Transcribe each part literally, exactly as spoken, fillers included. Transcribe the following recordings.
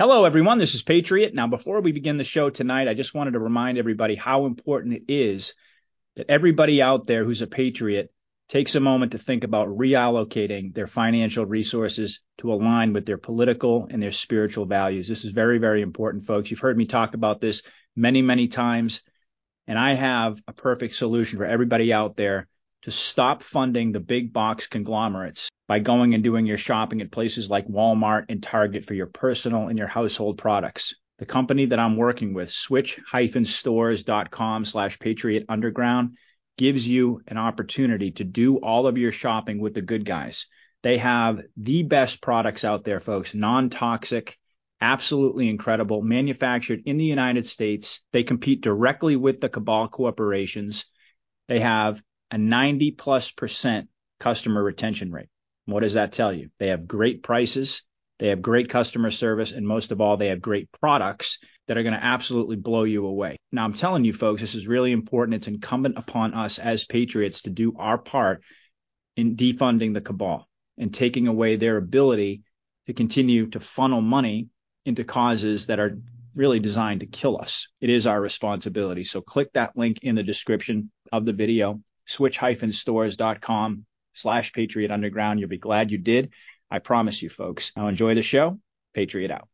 Hello, everyone. This is Patriot. Now, before we begin the show tonight, I just wanted to remind everybody how important it is that everybody out there who's a patriot takes a moment to think about reallocating their financial resources to align with their political and their spiritual values. This is very, very important, folks. You've heard me talk about this many, many times, and I have a perfect solution for everybody out there to stop funding the big box conglomerates by going and doing your shopping at places like Walmart and Target for your personal and your household products. The company that I'm working with, switch stores dot com slash Patriot Underground, gives you an opportunity to do all of your shopping with the good guys. They have the best products out there, folks, non-toxic, absolutely incredible, manufactured in the United States. They compete directly with the cabal corporations. They have a ninety plus percent customer retention rate. What does that tell you? They have great prices, they have great customer service, and most of all, they have great products that are going to absolutely blow you away. Now, I'm telling you, folks, this is really important. It's incumbent upon us as patriots to do our part in defunding the cabal and taking away their ability to continue to funnel money into causes that are really designed to kill us. It is our responsibility. So click that link in the description of the video, switch stores dot com slash Patriot Underground. You'll be glad you did. I promise you, folks. Now enjoy the show. Patriot out.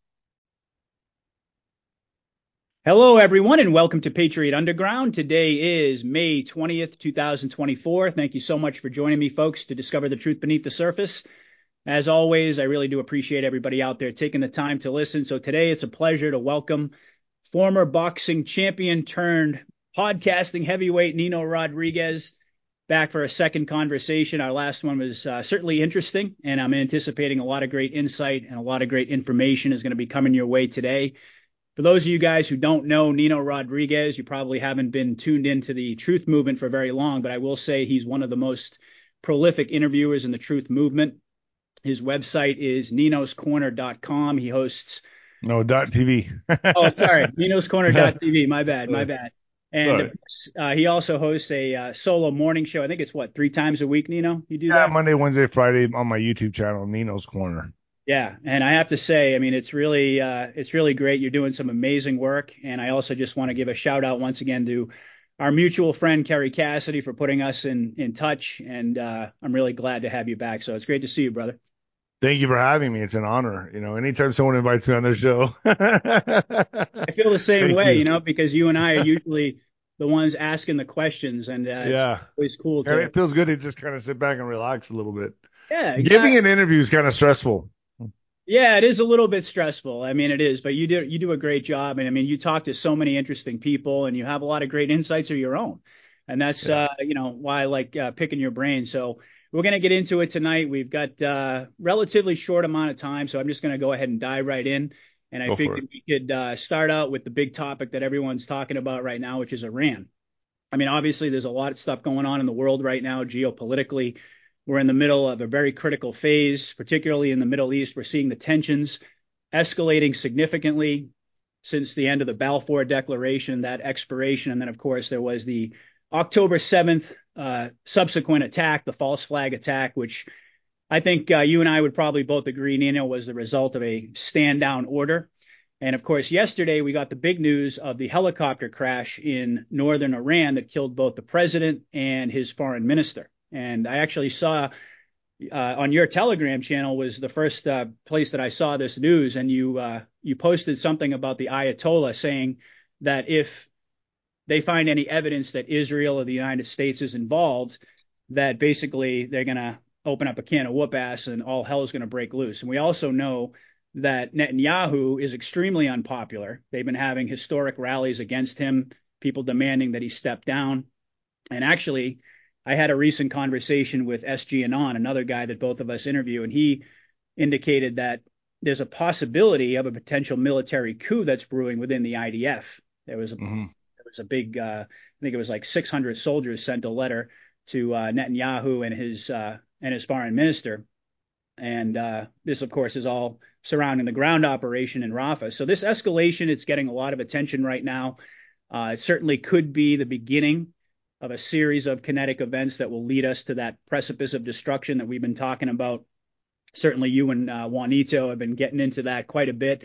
Hello, everyone, and welcome to Patriot Underground. Today is May twentieth, two thousand twenty-four. Thank you so much for joining me, folks, to discover the truth beneath the surface. As always, I really do appreciate everybody out there taking the time to listen. So today it's a pleasure to welcome former boxing champion turned podcasting heavyweight Nino Rodriguez back for a second conversation. Our last one was uh, certainly interesting, and I'm anticipating a lot of great insight and a lot of great information is going to be coming your way today. For those of you guys who don't know Nino Rodriguez, you probably haven't been tuned into the truth movement for very long, but I will say he's one of the most prolific interviewers in the truth movement. His website is ninos corner dot com. He hosts... No, dot T V. Oh, sorry. ninos corner dot T V. My bad. My bad. And Sorry. uh, he also hosts a uh, solo morning show. I think it's what, three times a week, Nino? You do Yeah, that? Monday, Wednesday, Friday on my YouTube channel, Nino's Corner. Yeah. And I have to say, I mean, it's really, uh, it's really great. You're doing some amazing work. And I also just want to give a shout out once again to our mutual friend, Kerry Cassidy, for putting us in, in touch. And uh, I'm really glad to have you back. So it's great to see you, brother. Thank you for having me. It's an honor. You know, anytime someone invites me on their show. I feel the same Thank way, you. you know, because you and I are usually the ones asking the questions, and uh, it's Yeah. always cool And to, it feels good to just kind of sit back and relax a little bit. yeah, Giving exactly. an interview is kind of stressful. Yeah, it is a little bit stressful. I mean, it is, but you do you do a great job, and I mean, you talk to so many interesting people, and you have a lot of great insights of your own, and that's Yeah, uh, you know why I like uh, picking your brain. So we're gonna get into it tonight. We've got uh, relatively short amount of time, so I'm just gonna go ahead and dive right in. And I go for figured it. we could uh, start out with the big topic that everyone's talking about right now, which is Iran. I mean, obviously, there's a lot of stuff going on in the world right now, geopolitically. We're in the middle of a very critical phase, particularly in the Middle East. We're seeing the tensions escalating significantly since the end of the Balfour Declaration, that expiration. And then, of course, there was the October seventh uh, subsequent attack, the false flag attack, which I think uh, you and I would probably both agree, Nino, was the result of a stand down order. And of course, yesterday we got the big news of the helicopter crash in northern Iran that killed both the president and his foreign minister. And I actually saw uh, on your Telegram channel was the first uh, place that I saw this news, and you uh, you posted something about the Ayatollah saying that if they find any evidence that Israel or the United States is involved, that basically they're going to open up a can of whoop ass and all hell is going to break loose. And we also know that Netanyahu is extremely unpopular. They've been having historic rallies against him, people demanding that he step down. And actually, I had a recent conversation with S G Anon, another guy that both of us interview, and he indicated that there's a possibility of a potential military coup that's brewing within the I D F. There was a Hmm. there was a big, uh, I think it was like six hundred soldiers sent a letter to uh, Netanyahu and his uh, and his foreign minister, and uh, this, of course, is all surrounding the ground operation in Rafah. So this escalation, it's getting a lot of attention right now. Uh, it certainly could be the beginning of a series of kinetic events that will lead us to that precipice of destruction that we've been talking about. Certainly, you and uh, Juanito have been getting into that quite a bit.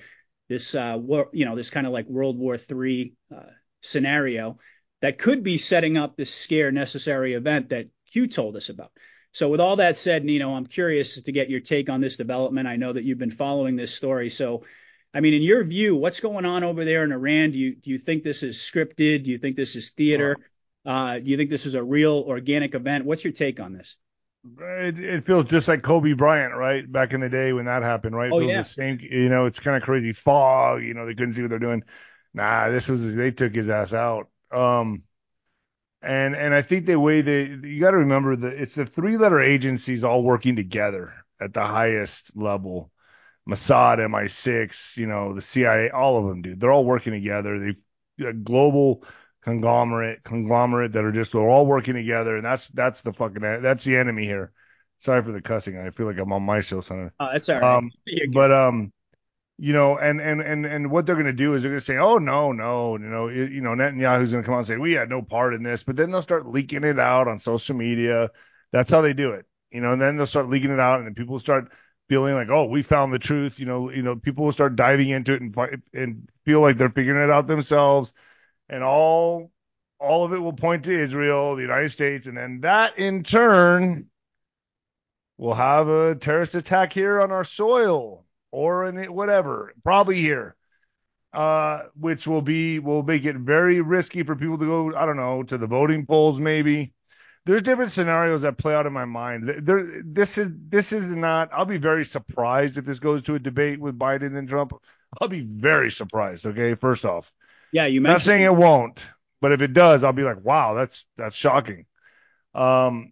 this uh, war, you know, this kind of like World War Three uh, scenario that could be setting up this scare necessary event that Hugh told us about. So with all that said, Nino, I'm curious to get your take on this development. I know that you've been following this story. So, I mean, in your view, what's going on over there in Iran? Do you do you think this is scripted? Do you think this is theater? Uh, do you think this is a real organic event? What's your take on this? It, it feels just like Kobe Bryant, right? Back in the day when that happened, right? It Oh feels the yeah, same. You know, it's kind of crazy fog. You know, they couldn't see what they're doing. Nah, this was they took his ass out. Um, and and I think the way they you got to remember that it's the three letter agencies all working together at the highest level. Mossad, M I six, you know, the C I A, all of them, dude. They're all working together. They a global conglomerate, conglomerate that are just they're all working together, and that's that's the fucking that's the enemy here. Sorry for the cussing. I feel like I'm on my show, son. oh, that's all right. Um, You're good. but um, you know, and and and and what they're going to do is they're going to say, "Oh no, no, you know, it, you know, Netanyahu's going to come out and say we had no part in this," but then they'll start leaking it out on social media. That's how they do it, you know. And then they'll start leaking it out, and then people start feeling like, "Oh, we found the truth," you know. You know, people will start diving into it and fi- and feel like they're figuring it out themselves, and all all of it will point to Israel, the United States, and then that in turn will have a terrorist attack here on our soil or in it, whatever, probably here, uh, which will be will make it very risky for people to go. I don't know, to the voting polls maybe. There's different scenarios that play out in my mind. There, this is this is not. I'll be very surprised if this goes to a debate with Biden and Trump. I'll be very surprised. Okay, first off, Yeah, you not saying mentioned. it won't, but if it does, I'll be like, wow, that's that's shocking. Um,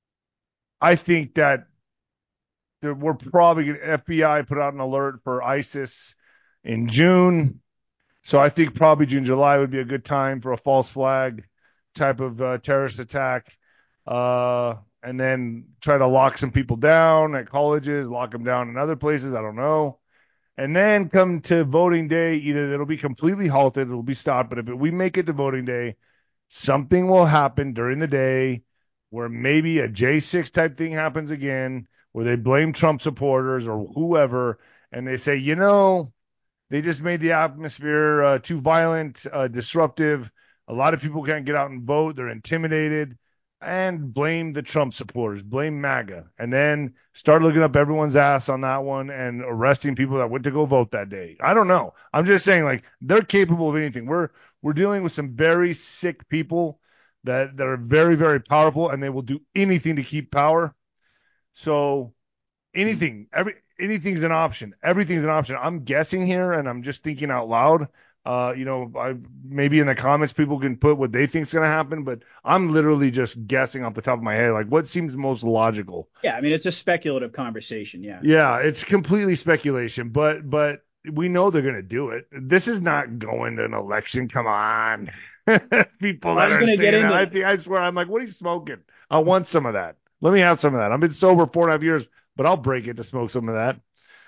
I think that there, we're probably F B I put out an alert for ISIS in June. So I think probably June, July would be a good time for a false flag type of uh, terrorist attack. Uh, and then try to lock some people down at colleges, lock them down in other places. I don't know. And then come to voting day, either it'll be completely halted, it'll be stopped. But if we make it to voting day, something will happen during the day where maybe a J six type thing happens again, where they blame Trump supporters or whoever, and they say, you know, they just made the atmosphere uh, too violent, uh, disruptive. A lot of people can't get out and vote. They're intimidated. And blame the Trump supporters, blame MAGA, and then start looking up everyone's ass on that one and arresting people that went to go vote that day. I don't know. I'm just saying, like, they're capable of anything. We're we're dealing with some very sick people that that are very, very powerful, and they will do anything to keep power. So anything, every anything's an option. Everything's an option. I'm guessing here, and I'm just thinking out loud. Uh, you know, I maybe in the comments people can put what they think is going to happen, but I'm literally just guessing off the top of my head, like what seems most logical. Yeah, I mean, it's a speculative conversation. Yeah. Yeah, it's completely speculation, but but we know they're going to do it. This is not going to an election. Come on, people Well, I that was are going to get saying that. into I that. think I swear, I'm like, what are you smoking? I want some of that. Let me have some of that. I've been sober four and a half years, but I'll break it to smoke some of that.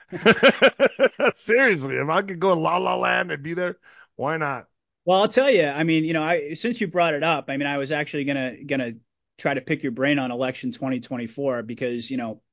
Seriously, if I could go to La La Land and be there, why not? Well, I'll tell you. I mean, you know, I since you brought it up, I mean, I was actually gonna gonna try to pick your brain on election twenty twenty-four because, you know,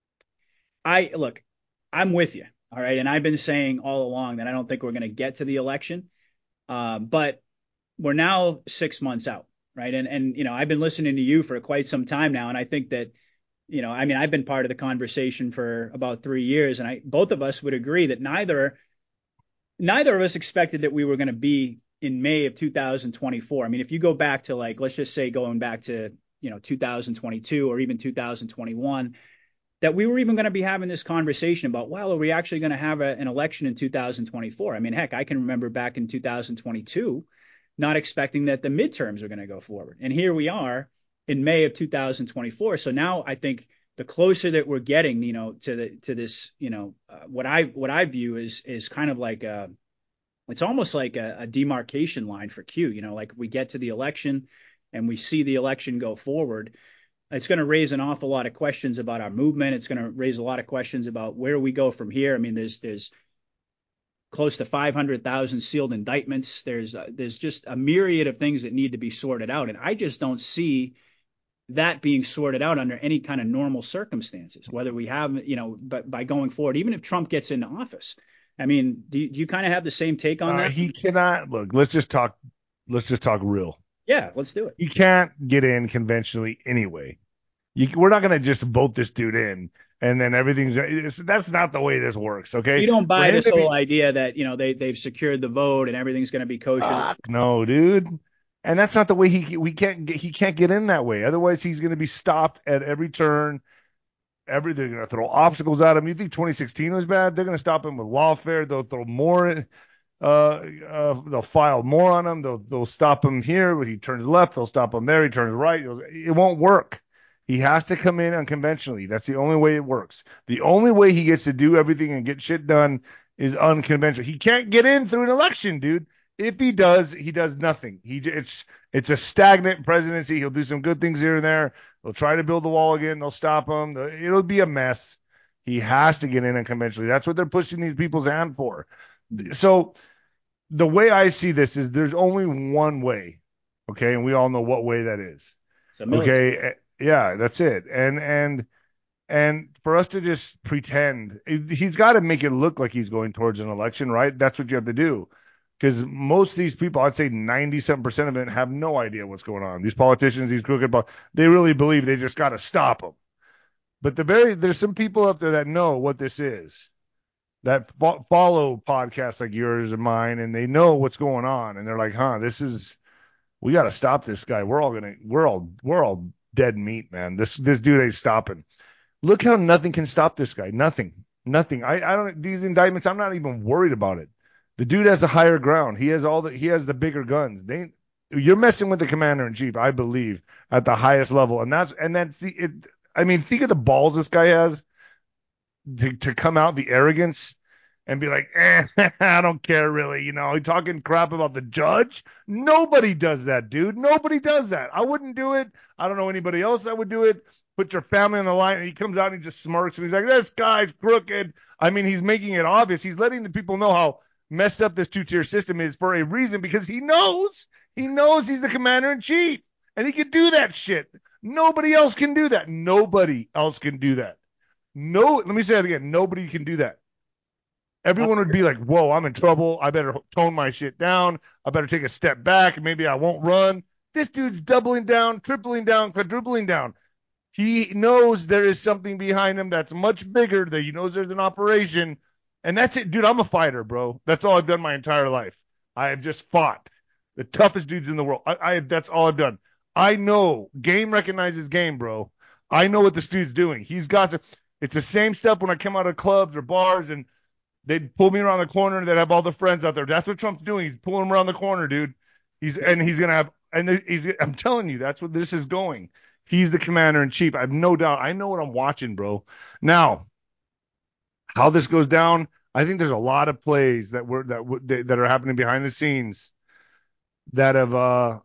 I look, I'm with you. All right. And I've been saying all along that I don't think we're going to get to the election. Uh, but we're now six months out. Right. And, and, you know, I've been listening to you for quite some time now. And I think that, you know, I mean, I've been part of the conversation for about three years. And I, both of us would agree that neither, neither of us expected that we were going to be in May of two thousand twenty-four. I mean, if you go back to like, let's just say going back to, you know, two thousand twenty-two or even two thousand twenty-one, that we were even going to be having this conversation about, well, are we actually going to have a, an election in two thousand twenty-four? I mean, heck, I can remember back in two thousand twenty-two not expecting that the midterms are going to go forward. And here we are in May of two thousand twenty-four. So now I think the closer that we're getting, you know, to the to this, you know, uh, what I what I view is is kind of like a it's almost like a, a demarcation line for Q, you know, like we get to the election and we see the election go forward, it's going to raise an awful lot of questions about our movement. It's going to raise a lot of questions about where we go from here. I mean, there's there's close to five hundred thousand sealed indictments. There's uh, there's just a myriad of things that need to be sorted out, and I just don't see that being sorted out under any kind of normal circumstances. Whether we have, you know, but by going forward, even if Trump gets into office, I mean, do you, do you kind of have the same take on Uh, that? he cannot look. Let's just talk. Let's just talk real. Yeah, let's do it. He can't get in conventionally anyway. You, we're not going to just vote this dude in and then everything's. It's, that's not the way this works. Okay, You don't for buy him this to whole be, idea that, you know, they they've secured the vote and everything's going to be kosher. fuck no, dude. And that's not the way he we can't get, he can't get in that way. Otherwise, he's going to be stopped at every turn. Every they're going to throw obstacles at him. You think twenty sixteen was bad? They're going to stop him with lawfare. They'll throw more. Uh, uh, they'll file more on him. They'll they'll stop him here, but he turns left. They'll stop him there. He turns right. It won't work. He has to come in unconventionally. That's the only way it works. The only way he gets to do everything and get shit done is unconventional. He can't get in through an election, dude. If he does, he does nothing. He it's it's a stagnant presidency. He'll do some good things here and there. They'll try to build the wall again. They'll stop him. It'll be a mess. He has to get in unconventionally. That's what they're pushing these people's hand for. So the way I see this is there's only one way. Okay, and we all know what way that is. So military. Okay, yeah, that's it. And and and for us to just pretend, he's got to make it look like he's going towards an election, right? That's what you have to do. Because most of these people, I'd say ninety-seven percent of them have no idea what's going on. These politicians, these crooked, they really believe they just got to stop them. But the very there's some people up there that know what this is, that fo- follow podcasts like yours and mine, and they know what's going on, and they're like, "Huh, this is we got to stop this guy. We're all gonna we're all we're all dead meat, man. This this dude ain't stopping." Look how nothing can stop this guy. Nothing. Nothing. I, I don't these indictments, I'm not even worried about it. The dude has the higher ground. He has all the he has the bigger guns. They you're messing with the commander in chief, I believe, at the highest level. And that's and that's the it I mean, think of the balls this guy has to, to come out, the arrogance and be like, eh, I don't care really. You know, he talking crap about the judge. Nobody does that, dude. Nobody does that. I wouldn't do it. I don't know anybody else that would do it. Put your family on the line, and he comes out and he just smirks and he's like, this guy's crooked. I mean, he's making it obvious. He's letting the people know how messed up this two-tier system is for a reason, because he knows, he knows he's the commander in chief and he can do that shit. Nobody else can do that. Nobody else can do that. No, let me say that again. Nobody can do that. Everyone would be like, whoa, I'm in trouble. I better tone my shit down. I better take a step back. Maybe I won't run. This dude's doubling down, tripling down, quadrupling down. He knows there is something behind him that's much bigger, that he knows there's an operation. And that's it, dude. I'm a fighter, bro. That's all I've done my entire life. I have just fought the toughest dudes in the world. I, I that's all I've done. I know game recognizes game, bro. I know what this dude's doing. He's got to. It's the same stuff when I come out of clubs or bars and they'd pull me around the corner. They'd have all the friends out there. That's what Trump's doing. He's pulling them around the corner, dude. He's and he's gonna have and he's. I'm telling you, that's what this is going. He's the commander in chief. I have no doubt. I know what I'm watching, bro. Now, how this goes down, I think there's a lot of plays that were that that are happening behind the scenes that have uh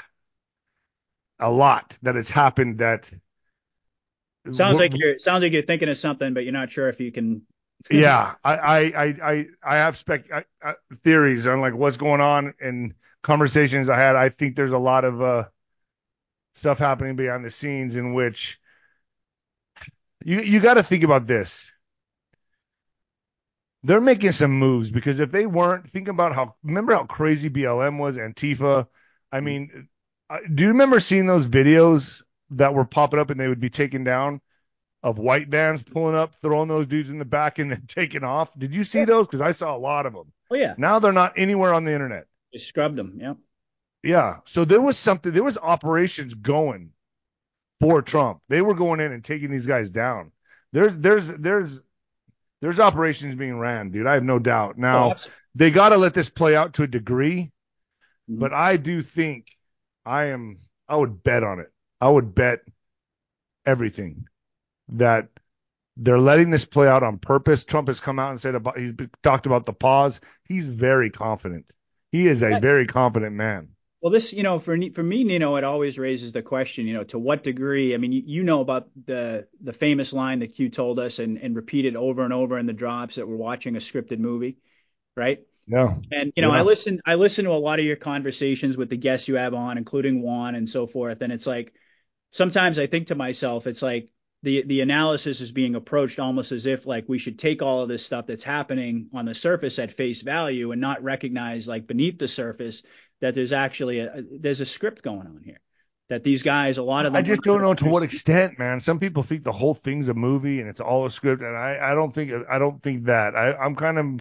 a lot that has happened that. Sounds like you're sounds like you're thinking of something, but you're not sure if you can. Yeah, I I I I have spec I, I, theories on like what's going on and conversations I had. I think there's a lot of uh stuff happening behind the scenes in which you you got to think about this. They're making some moves, because if they weren't, think about how remember how crazy B L M was, Antifa. I mean, uh, do you remember seeing those videos that were popping up and they would be taken down, of white vans pulling up, throwing those dudes in the back and then taking off? Did you see Yeah. those? Because I saw a lot of them. Oh yeah, Now they're not anywhere on the internet. they scrubbed them. Yeah. Yeah. So there was something, there was operations going for Trump. They were going in and taking these guys down. There's, there's, there's, there's operations being ran, dude. I have no doubt. Oh, Now absolutely. they got to let this play out to a degree, Mhm. but I do think I am, I would bet on it. I would bet everything that they're letting this play out on purpose. Trump has come out and said about, he's talked about the pause. He's very confident. He is a Yeah. very confident man. Well, this, you know, for for me, Nino, it always raises the question, you know, to what degree? I mean, you, you know about the the famous line that Q told us and and repeated over and over in the drops, that we're watching a scripted movie, right? Yeah. And you know, I Yeah. listen I listen to a lot of your conversations with the guests you have on, including Juan and so forth, and it's like sometimes I think to myself, it's like the the analysis is being approached almost as if like we should take all of this stuff that's happening on the surface at face value and not recognize like beneath the surface that there's actually a there's a script going on here. That these guys, a lot of I them, just don't know to what extent, man. Some people think the whole thing's a movie and it's all a script, and I, I don't think I don't think that. I, I'm kind of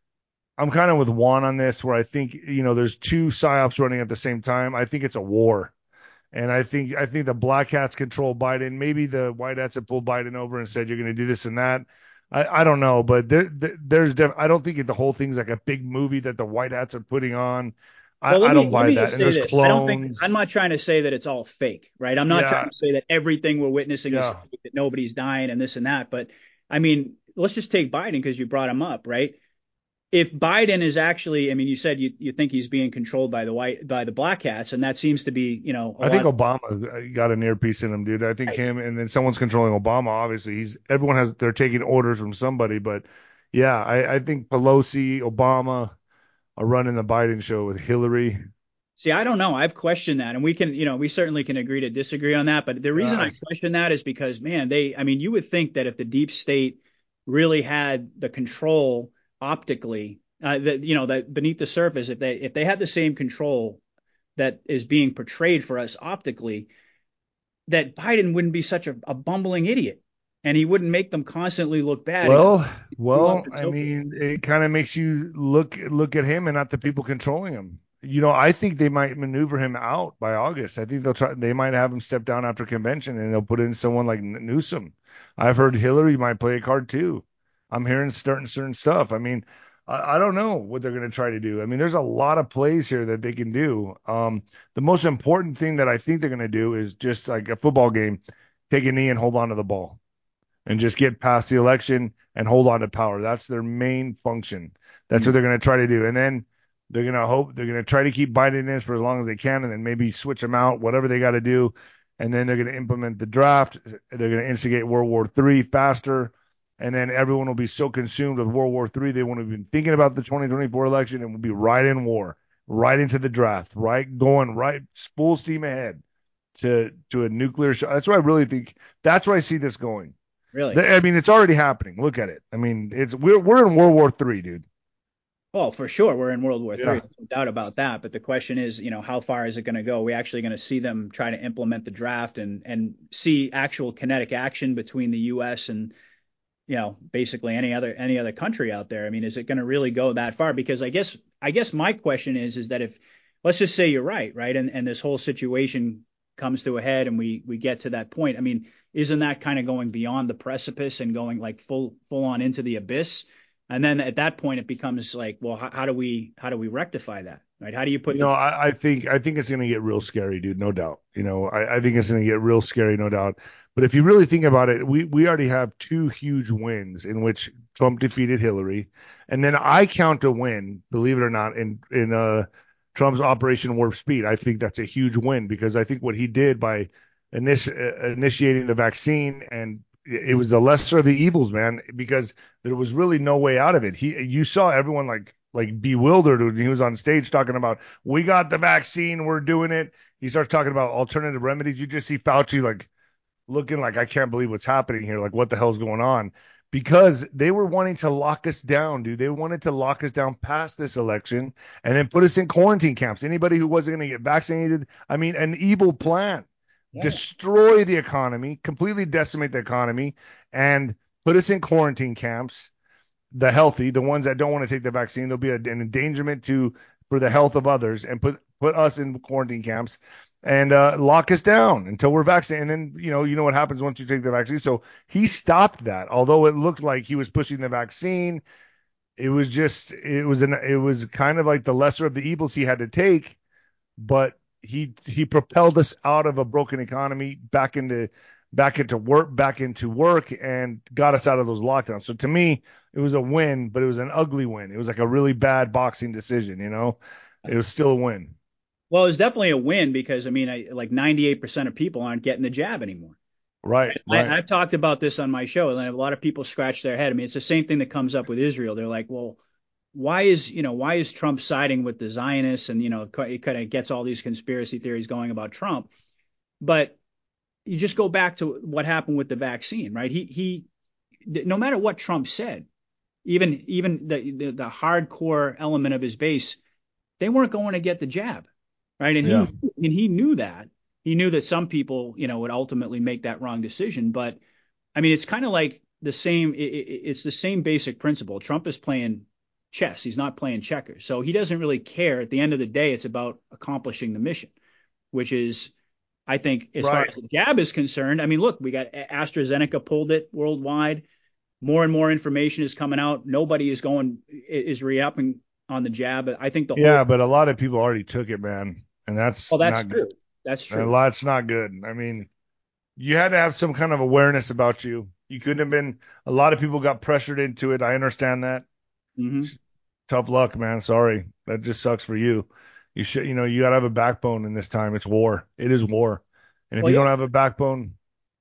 I'm kind of with Juan on this, where I think you know there's two psyops running at the same time. I think it's a war. And I think I think the black hats control Biden. Maybe the white hats have pulled Biden over and said you're going to do this and that. I, I don't know, but there, there there's def- I don't think the whole thing's like a big movie that the white hats are putting on. well, I, let I me don't let buy me that. just And say there's this. I don't think I'm clones. not trying to say that it's all fake, right? I'm not trying Yeah, to say that everything we're witnessing is yeah. fake, that nobody's dying and this and that. But I mean, let's just take Biden because you brought him up, right? If Biden is actually, I mean, you said you, you think he's being controlled by the white by the black hats, and that seems to be, you know, a I think lot of Obama got an earpiece in him, dude. I think him and then someone's controlling Obama. Obviously, he's everyone has they're taking orders from somebody, but yeah, I, I think Pelosi, Obama are running the Biden show with Hillary. See, I don't know. I've questioned that, and we can, you know, we certainly can agree to disagree on that. But the reason Uh, I question that is because, man, they, I mean, you would think that if the deep state really had the control optically, uh, that you know, that beneath the surface, if they if they had the same control that is being portrayed for us optically, that Biden wouldn't be such a, a bumbling idiot, and he wouldn't make them constantly look bad and well, screw up well, and I so forth. mean, it kind of makes you look look at him and not the people controlling him. You know, I think they might maneuver him out by August. I think they'll try. They might have him step down after convention, and they'll put in someone like Newsom. I've heard Hillary might play a card too. I'm hearing certain certain stuff. I mean, I, I don't know what they're going to try to do. I mean, there's a lot of plays here that they can do. Um, the most important thing that I think they're going to do is just like a football game, take a knee and hold on to the ball and just get past the election and hold on to power. That's their main function. That's what Mm. they're going to try to do. And then they're going to hope they're going to try to keep Biden in this for as long as they can and then maybe switch them out, whatever they got to do. And then they're going to implement the draft. They're going to instigate World War Three faster. And then everyone will be so consumed with World War Three, they won't have been thinking about the twenty twenty-four election and will be right in war, right into the draft, right going right full steam ahead to to a nuclear shot. That's where I really think that's where I see this going. Really? I mean, it's already happening. Look at it. I mean, it's we're we're in World War Three, dude. Well, for sure, we're in World War Three. Yeah. There's no doubt about that. But the question is, you know, how far is it going to go? We're actually going to see them try to implement the draft and and see actual kinetic action between the U S and, you know, basically any other any other country out there. I mean, is it going to really go that far? Because I guess I guess my question is is that if let's just say you're right, right, and and this whole situation comes to a head and we we get to that point. I mean, isn't that kind of going beyond the precipice and going like full full on into the abyss? And then at that point, it becomes like, well, how, how do we how do we rectify that, right? How do you put You the know, I, I think I think it's gonna get real scary, dude. No doubt. You know, I, I think it's gonna get real scary, no doubt. But if you really think about it, we we already have two huge wins in which Trump defeated Hillary, and then I count a win, believe it or not, in in uh Trump's Operation Warp Speed. I think that's a huge win because I think what he did by initi- uh, initiating the vaccine and it was the lesser of the evils, man, because there was really no way out of it. He, you saw everyone like like bewildered when he was on stage talking about, we got the vaccine, we're doing it. He starts talking about alternative remedies. You just see Fauci like looking like, I can't believe what's happening here. Like, what the hell's going on? Because they were wanting to lock us down, dude. They wanted to lock us down past this election and then put us in quarantine camps. Anybody who wasn't going to get vaccinated, I mean, an evil plan. yeah, Destroy the economy, completely decimate the economy, and put us in quarantine camps. The healthy, the ones that don't want to take the vaccine, there'll be a, an endangerment to for the health of others, and put put us in quarantine camps and uh, lock us down until we're vaccinated. And then you know you know what happens once you take the vaccine. So he stopped that. Although it looked like he was pushing the vaccine, it was just it was an it was kind of like the lesser of the evils he had to take. But he he propelled us out of a broken economy back into back into work back into work and got us out of those lockdowns. So to me, it was a win, but it was an ugly win. It was like a really bad boxing decision, you know. It was still a win. well, it's definitely a win because I mean, I, like ninety-eight percent of people aren't getting the jab anymore. Right, right. I, I've talked about this on my show, and a lot of people scratch their head. I mean, it's the same thing that comes up with Israel. They're like, well, why is you know why is Trump siding with the Zionists? And you know, it kind of gets all these conspiracy theories going about Trump. But you just go back to what happened with the vaccine, right? He he, no matter what Trump said, even even the the, the hardcore element of his base, they weren't going to get the jab, right? And he Yeah. and he knew that. He knew that some people, you know, would ultimately make that wrong decision. But I mean, it's kind of like the same. It, it, it's the same basic principle. Trump is playing chess. He's not playing checkers. So he doesn't really care. At the end of the day, it's about accomplishing the mission, which is, I think, as far Right. as the jab is concerned. I mean, look, we got AstraZeneca pulled it worldwide. More and more information is coming out. Nobody is going is re-upping on the jab. I think the whole Yeah, but a lot of people already took it, man, and well, that's that's not good. true. That's A true. lot's not good. I mean, you had to have some kind of awareness about you. You couldn't have been. A lot of people got pressured into it. I understand that. Hmm. Tough luck, man. Sorry, that just sucks for you. You should, you know, you gotta have a backbone in this time. It's war. It is war, and if Well, you yeah. don't have a backbone,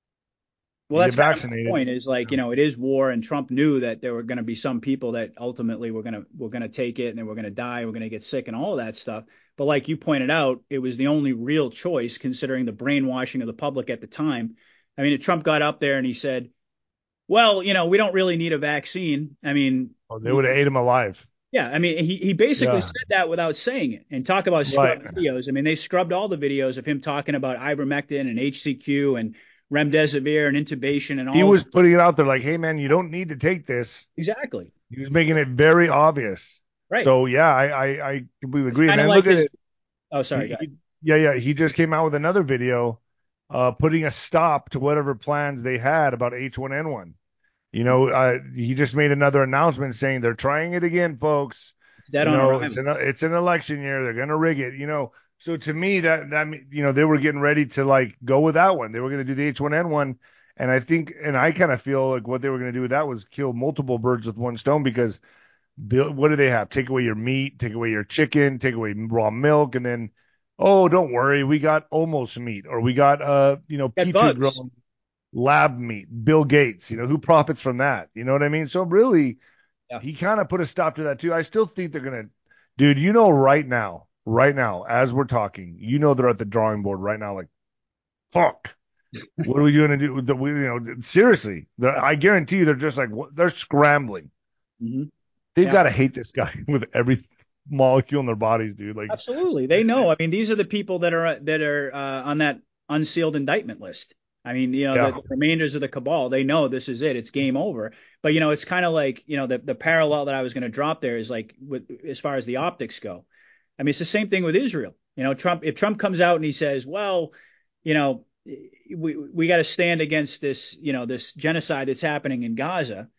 Well, you get that's kind of my vaccinated. point. Is like, you know, it is war, and Trump knew that there were going to be some people that ultimately were going to were going to take it, and they were going to die, we're going to get sick, and all of that stuff. But like you pointed out, it was the only real choice, considering the brainwashing of the public at the time. I mean, if Trump got up there and he said, "Well, you know, we don't really need a vaccine." I mean, Oh, they would have ate him alive. yeah, I mean, he he basically Yeah, said that without saying it. And talk about right. scrubbed videos. I mean, they scrubbed all the videos of him talking about ivermectin and H C Q and remdesivir and intubation and He all. was putting it out there like, "Hey, man, you don't need to take this." Exactly. He was making it very obvious. Right. So yeah, I I, I completely It's agree. And kind of then like look at his. it. Oh, He, sorry, guys. he yeah yeah he just came out with another video, uh, putting a stop to whatever plans they had about H one N one. You know, uh, he just made another announcement saying they're trying it again, folks. It's dead You on know, it's arrival. an it's an election year. They're gonna rig it. You know, so to me that that you know they were getting ready to like go with that one. They were gonna do the H one N one, and I think and I kind of feel like what they were gonna do with that was kill multiple birds with one stone because what do they have? Take away your meat, take away your chicken, take away raw milk, and then oh, don't worry, we got almost meat or we got uh you know Got petri bugs. grown lab meat. Bill Gates, you know, who profits from that? You know what I mean? So really, Yeah. he kind of put a stop to that too. I still think they're gonna, dude. You know, right now, right now, as we're talking, you know, they're at the drawing board right now. Like, fuck, what are we going to do? The, we, you know, seriously, I guarantee you, they're just like they're scrambling. Hmm. They've Yeah. got to hate this guy with every molecule in their bodies, dude. Like, Absolutely. They know. I mean, these are the people that are that are uh, on that unsealed indictment list. I mean, you know, the, yeah, the remainders of the cabal, they know this is it. It's game over. But, you know, it's kind of like, you know, the, the parallel that I was going to drop there is like with as far as the optics go. I mean, it's the same thing with Israel. You know, Trump, if Trump comes out and he says, well, you know, we we got to stand against this, you know, this genocide that's happening in Gaza,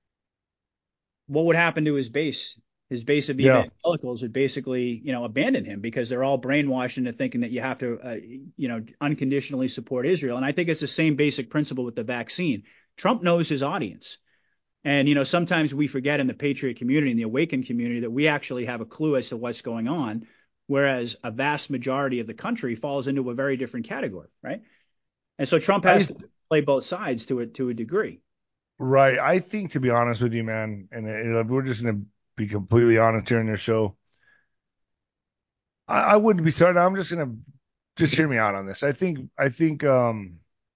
what would happen to his base? His base of yeah. evangelicals would basically, you know, abandon him because they're all brainwashed into thinking that you have to, uh, you know, unconditionally support Israel. And I think it's the same basic principle with the vaccine. Trump knows his audience. And, you know, sometimes we forget in the patriot community, in the awakened community, that we actually have a clue as to what's going on, whereas a vast majority of the country falls into a very different category, right? And so Trump I has to play both sides to it to a degree. right. I think to be honest with you, man, and, and we're just gonna be completely honest here in this show. I, I wouldn't be sorry. I'm just gonna just hear me out on this. I think I think um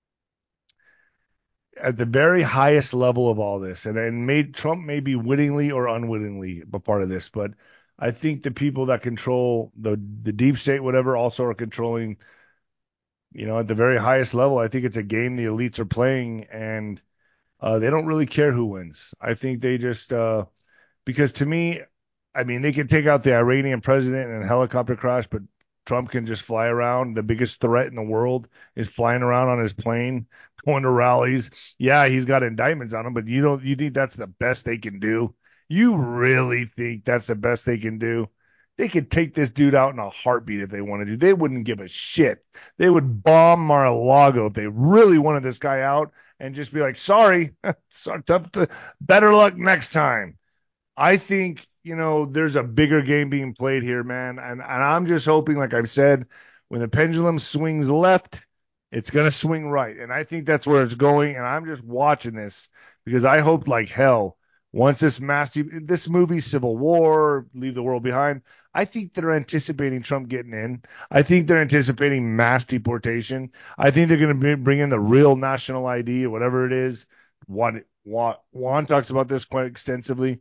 at the very highest level of all this, and, and made Trump may be wittingly or unwittingly a part of this, but I think the people that control the the deep state, whatever, also are controlling, you know, at the very highest level. I think it's a game the elites are playing, and uh, they don't really care who wins. I think they just uh, because to me, I mean, they can take out the Iranian president in a helicopter crash, but Trump can just fly around. The biggest threat in the world is flying around on his plane, going to rallies. Yeah, he's got indictments on him, but you don't you think that's the best they can do? You really think that's the best they can do? They could take this dude out in a heartbeat if they wanted to. They wouldn't give a shit. They would bomb Mar-a-Lago if they really wanted this guy out and just be like, sorry, sorry tough to, better luck next time. I think, you know, there's a bigger game being played here, man. And, and I'm just hoping, like I've said, when the pendulum swings left, it's going to swing right. And I think that's where it's going. And I'm just watching this because I hope like hell Once this mass, this movie, Civil War, Leave the World Behind, I think they're anticipating Trump getting in. I think they're anticipating mass deportation. I think they're going to bring in the real national I D or whatever it is. Juan, Juan, Juan talks about this quite extensively.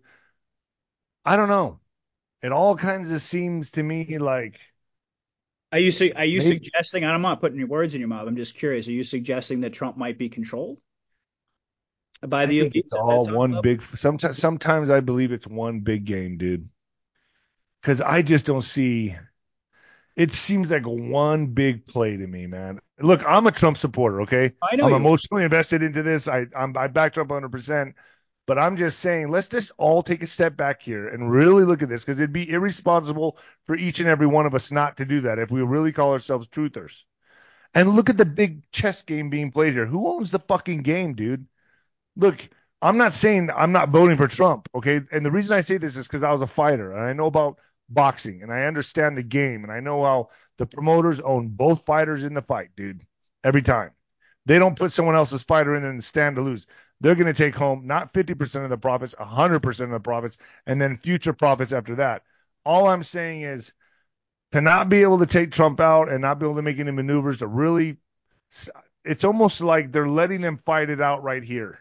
I don't know. It all kinds of seems to me like Are you su- are you maybe suggesting? I'm not putting your words in your mouth. I'm just curious. Are you suggesting that Trump might be controlled by I the think it's elites at the all top one level? big. Sometimes, sometimes I believe it's one big game, dude. Because I just don't see. It seems like one big play to me, man. Look, I'm a Trump supporter. Okay, I know I'm you. emotionally invested into this. I I'm, I back Trump one hundred percent. But I'm just saying, let's just all take a step back here and really look at this because it'd be irresponsible for each and every one of us not to do that if we really call ourselves truthers. And look at the big chess game being played here. Who owns the fucking game, dude? Look, I'm not saying I'm not voting for Trump, okay? And the reason I say this is because I was a fighter and I know about boxing and I understand the game and I know how the promoters own both fighters in the fight, dude. Every time. They don't put someone else's fighter in and stand to lose. They're going to take home not fifty percent of the profits, one hundred percent of the profits, and then future profits after that. All I'm saying is to not be able to take Trump out and not be able to make any maneuvers to really, it's almost like they're letting them fight it out right here.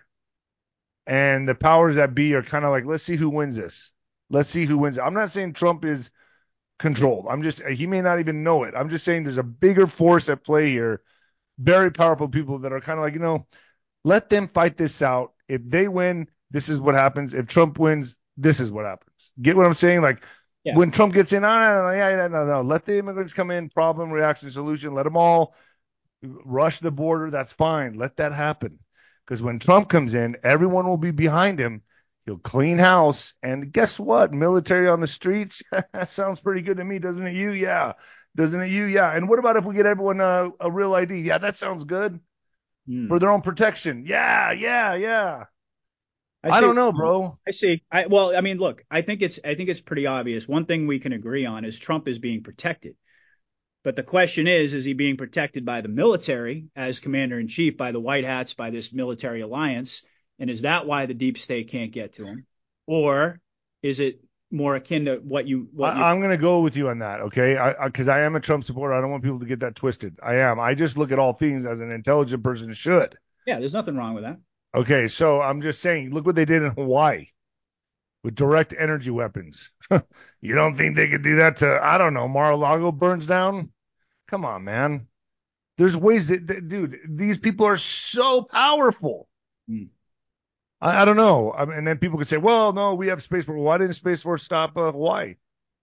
And the powers that be are kind of like, let's see who wins this. Let's see who wins. I'm not saying Trump is controlled. I'm just, he may not even know it. I'm just saying there's a bigger force at play here. Very powerful people that are kind of like, you know, let them fight this out. If they win, this is what happens. If Trump wins, this is what happens. Get what I'm saying? Like Yeah. when Trump gets in, ah, no, no, no, no, no. Let the immigrants come in, problem, reaction, solution. Let them all rush the border. That's fine. Let that happen. Because when Trump comes in, everyone will be behind him. He'll clean house. And guess what? Military on the streets. That sounds pretty good to me, doesn't it? You? Yeah. Doesn't it? You? Yeah. And what about if we get everyone a, a real I D? Yeah, that sounds good Hmm. for their own protection. Yeah, yeah, yeah. I I see. don't know, bro. I see. I well, I mean, look, I think it's I think it's pretty obvious. One thing we can agree on is Trump is being protected. But the question is, is he being protected by the military as commander in chief, by the white hats, by this military alliance? And is that why the deep state can't get to him? Or is it more akin to what you what you I, I'm going to go with you on that, okay? I Because I, I am a Trump supporter. I don't want people to get that twisted. I am. I just look at all things as an intelligent person should. yeah, there's nothing wrong with that. Okay, so I'm just saying, look what they did in Hawaii with direct energy weapons. You don't think they could do that to, I don't know, Mar-a-Lago burns down? Come on, man. There's ways that, that dude, these people are so powerful. Mm. I, I don't know. I mean, and then people could say, well, no, we have Space Force. Why didn't Space Force stop uh, Hawaii?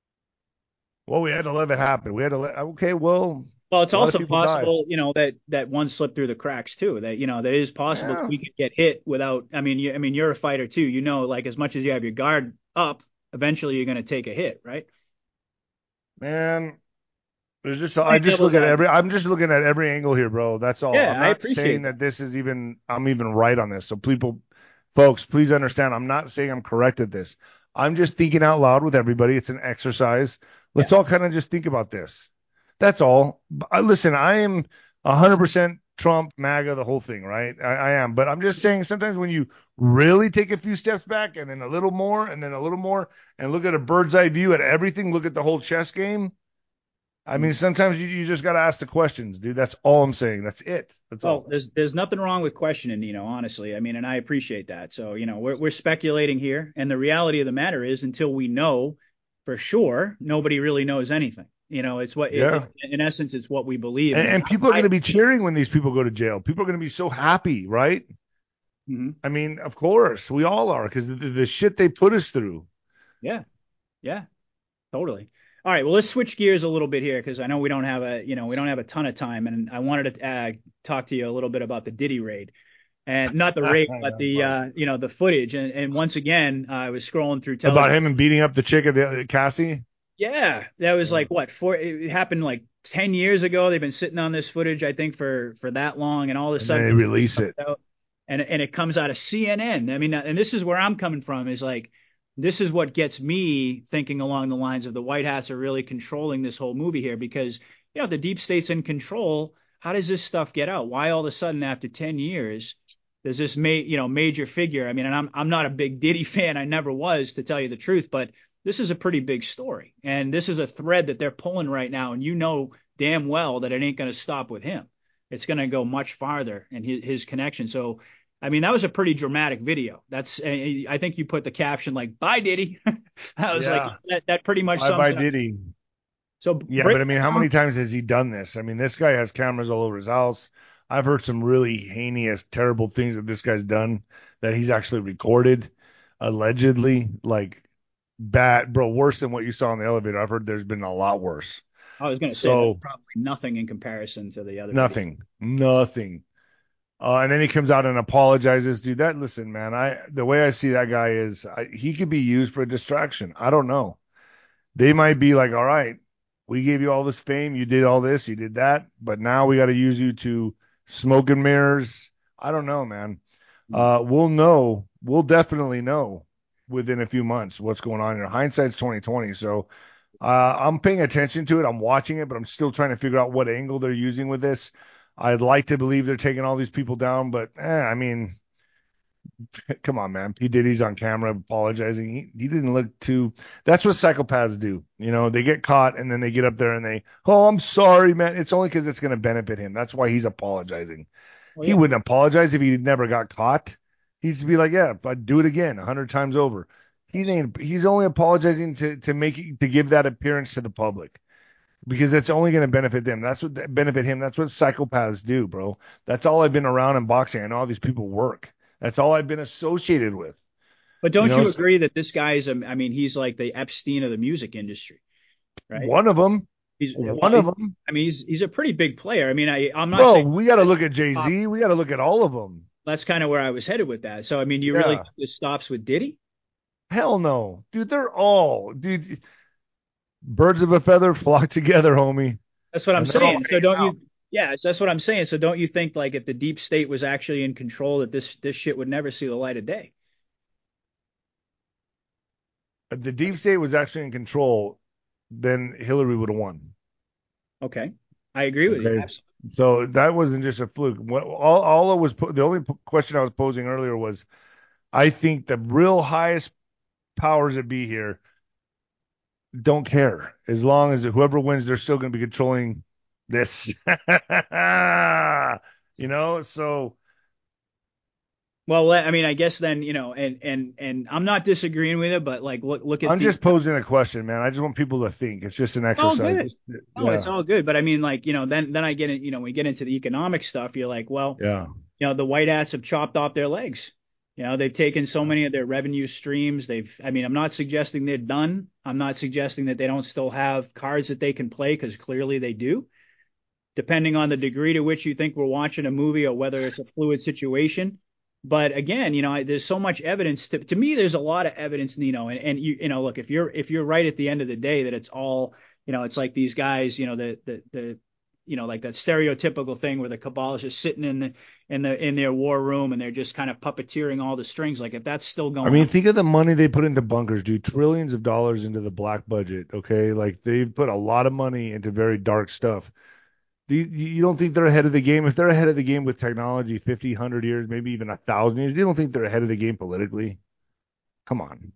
Well, we had to let it happen. We had to let, okay, well, Well, it's a lot of also people died. possible, you know, that that one slipped through the cracks too. That you know that it is possible that Yeah, we could get hit without. I mean, you, I mean, you're a fighter too. You know, like as much as you have your guard up, eventually you're going to take a hit, right? man. There's just Play I just devil's look at every advocate. I'm just looking at every angle here, bro. That's all. Yeah, I'm I not appreciate saying that. that this is even I'm even right on this. So people folks, please understand I'm not saying I'm correct at this. I'm just thinking out loud with everybody. It's an exercise. Yeah. Let's all kind of just think about this. That's all. I, listen, I am one hundred percent Trump, MAGA, the whole thing, right? I, I am. But I'm just saying sometimes when you really take a few steps back and then a little more and then a little more and look at a bird's eye view at everything, look at the whole chess game. I Mm. mean, sometimes you, you just got to ask the questions, dude. That's all I'm saying. That's it. That's Well, all. there's there's nothing wrong with questioning, you know, honestly. I mean, and I appreciate that. So, you know, we're we're speculating here, and the reality of the matter is, until we know for sure, nobody really knows anything. You know, it's what it, it, Yeah. in essence, it's what we believe. And, And and people are I, going to be cheering when these people go to jail. People are going to be so happy, right? mhm. I mean, of course, we all are because the, the shit they put us through. Yeah, yeah, totally. All right, well, let's switch gears a little bit here because I know we don't have a, you know, we don't have a ton of time, and I wanted to uh, talk to you a little bit about the Diddy raid. And not the raid, but That's the funny. uh, you know the footage. And, and once again, uh, I was scrolling through About television. him and beating up the chick at the Cassie. Yeah, that was Yeah. like what four? It happened like ten years ago. They've been sitting on this footage, I think, for for that long, and all of a And then sudden they it release comes it. out, and and it comes out of C N N. I mean, and this is where I'm coming from. Is like this is what gets me thinking along the lines of the White Hats are really controlling this whole movie here because you know the deep state's in control. How does this stuff get out? Why all of a sudden after ten years? there's this ma you know major figure. I mean, and I'm I'm not a big Diddy fan. I never was, to tell you the truth, but this is a pretty big story, and this is a thread that they're pulling right now, and you know damn well that it ain't going to stop with him. It's going to go much farther and his, his connection. So, I mean, that was a pretty dramatic video. That's I think you put the caption like "Bye Diddy." I was like, Yeah. that that pretty much Bye sums bye it up. Diddy. So Yeah, break but I mean, that how down. many times has he done this? I mean, this guy has cameras all over his house. I've heard some really heinous, terrible things that this guy's done that he's actually recorded, allegedly, like bad, bro, worse than what you saw in the elevator. I've heard there's been a lot worse. I was going to say that's So probably nothing in comparison to the other video. nothing, nothing. Uh, and then he comes out and apologizes, dude. That listen, man. I the way I see that guy is I, he could be used for a distraction. I don't know. They might be like, all right, we gave you all this fame, you did all this, you did that, but now we got to use you to smoke and mirrors. I don't know, man. Uh, we'll know. We'll definitely know within a few months what's going on here. Hindsight's twenty twenty, so uh, I'm paying attention to it. I'm watching it, but I'm still trying to figure out what angle they're using with this. I'd like to believe they're taking all these people down, but eh, I mean, come on, man. P. Diddy's on camera apologizing. He, he didn't look too. That's what psychopaths do. You know, they get caught and then they get up there and they, oh, I'm sorry, man. It's only because it's going to benefit him. That's why he's apologizing. Well, He yeah. wouldn't apologize if he never got caught. He'd just be like, yeah, I'd do it again a hundred times over. He ain't. He's only apologizing to to make to give that appearance to the public because it's only going to benefit them. That's what benefit him. That's what psychopaths do, bro. That's all I've been around in boxing. I know how these people work. That's all I've been associated with. But You don't know, you so agree that this guy's, a, I mean, he's like the Epstein of the music industry, right? one of them, He's, well, one of he's, them, I mean, he's he's a pretty big player. I mean, I I'm not bro. saying We got to that look at Jay top. Z. We got to look at all of them. That's kind of where I was headed with that. So, I mean, you really Yeah, think this stops with Diddy? hell no, dude. They're all, dude. Birds of a feather flock together, homie, That's what I'm and they're all saying. So hanging don't out. you? Yeah, so that's what I'm saying. So don't you think like if the deep state was actually in control, that this this shit would never see the light of day? If the deep state was actually in control, then Hillary would have won. Okay, I agree with you. Okay. Absolutely. So that wasn't just a fluke. What all all I was the only question I was posing earlier was I think the real highest powers that be here don't care as long as whoever wins, they're still going to be controlling this. you know, so Well, I mean, I guess then, you know, and and and I'm not disagreeing with it, but like look look at I'm the just posing a question, man. I just want people to think. It's just an all exercise. good. Just, No, it's yeah, all good. But I mean, like, you know, then then I get it, you know, we get into the economic stuff, you're like, well, yeah. you know, the white hats have chopped off their legs. You know, they've taken so many of their revenue streams. They've, I mean, I'm not suggesting they're done. I'm not suggesting that they don't still have cards that they can play because clearly they do, depending on the degree to which you think we're watching a movie or whether it's a fluid situation. But again, you know, I, there's so much evidence to, to me, there's a lot of evidence, you know, and, and you, you know, look, if you're, if you're right at the end of the day that it's all, you know, it's like these guys, you know, the, the, the, you know, like that stereotypical thing where the cabal is just sitting in the, in the, in their war room and they're just kind of puppeteering all the strings. Like if that's still I going mean, on. think of the money they put into bunkers, dude. Trillions of dollars into the black budget. Okay, like they've put a lot of money into very dark stuff. Do you, you don't think they're ahead of the game? If they're ahead of the game with technology, fifty, one hundred years, maybe even a thousand years, you don't think they're ahead of the game politically? Come on.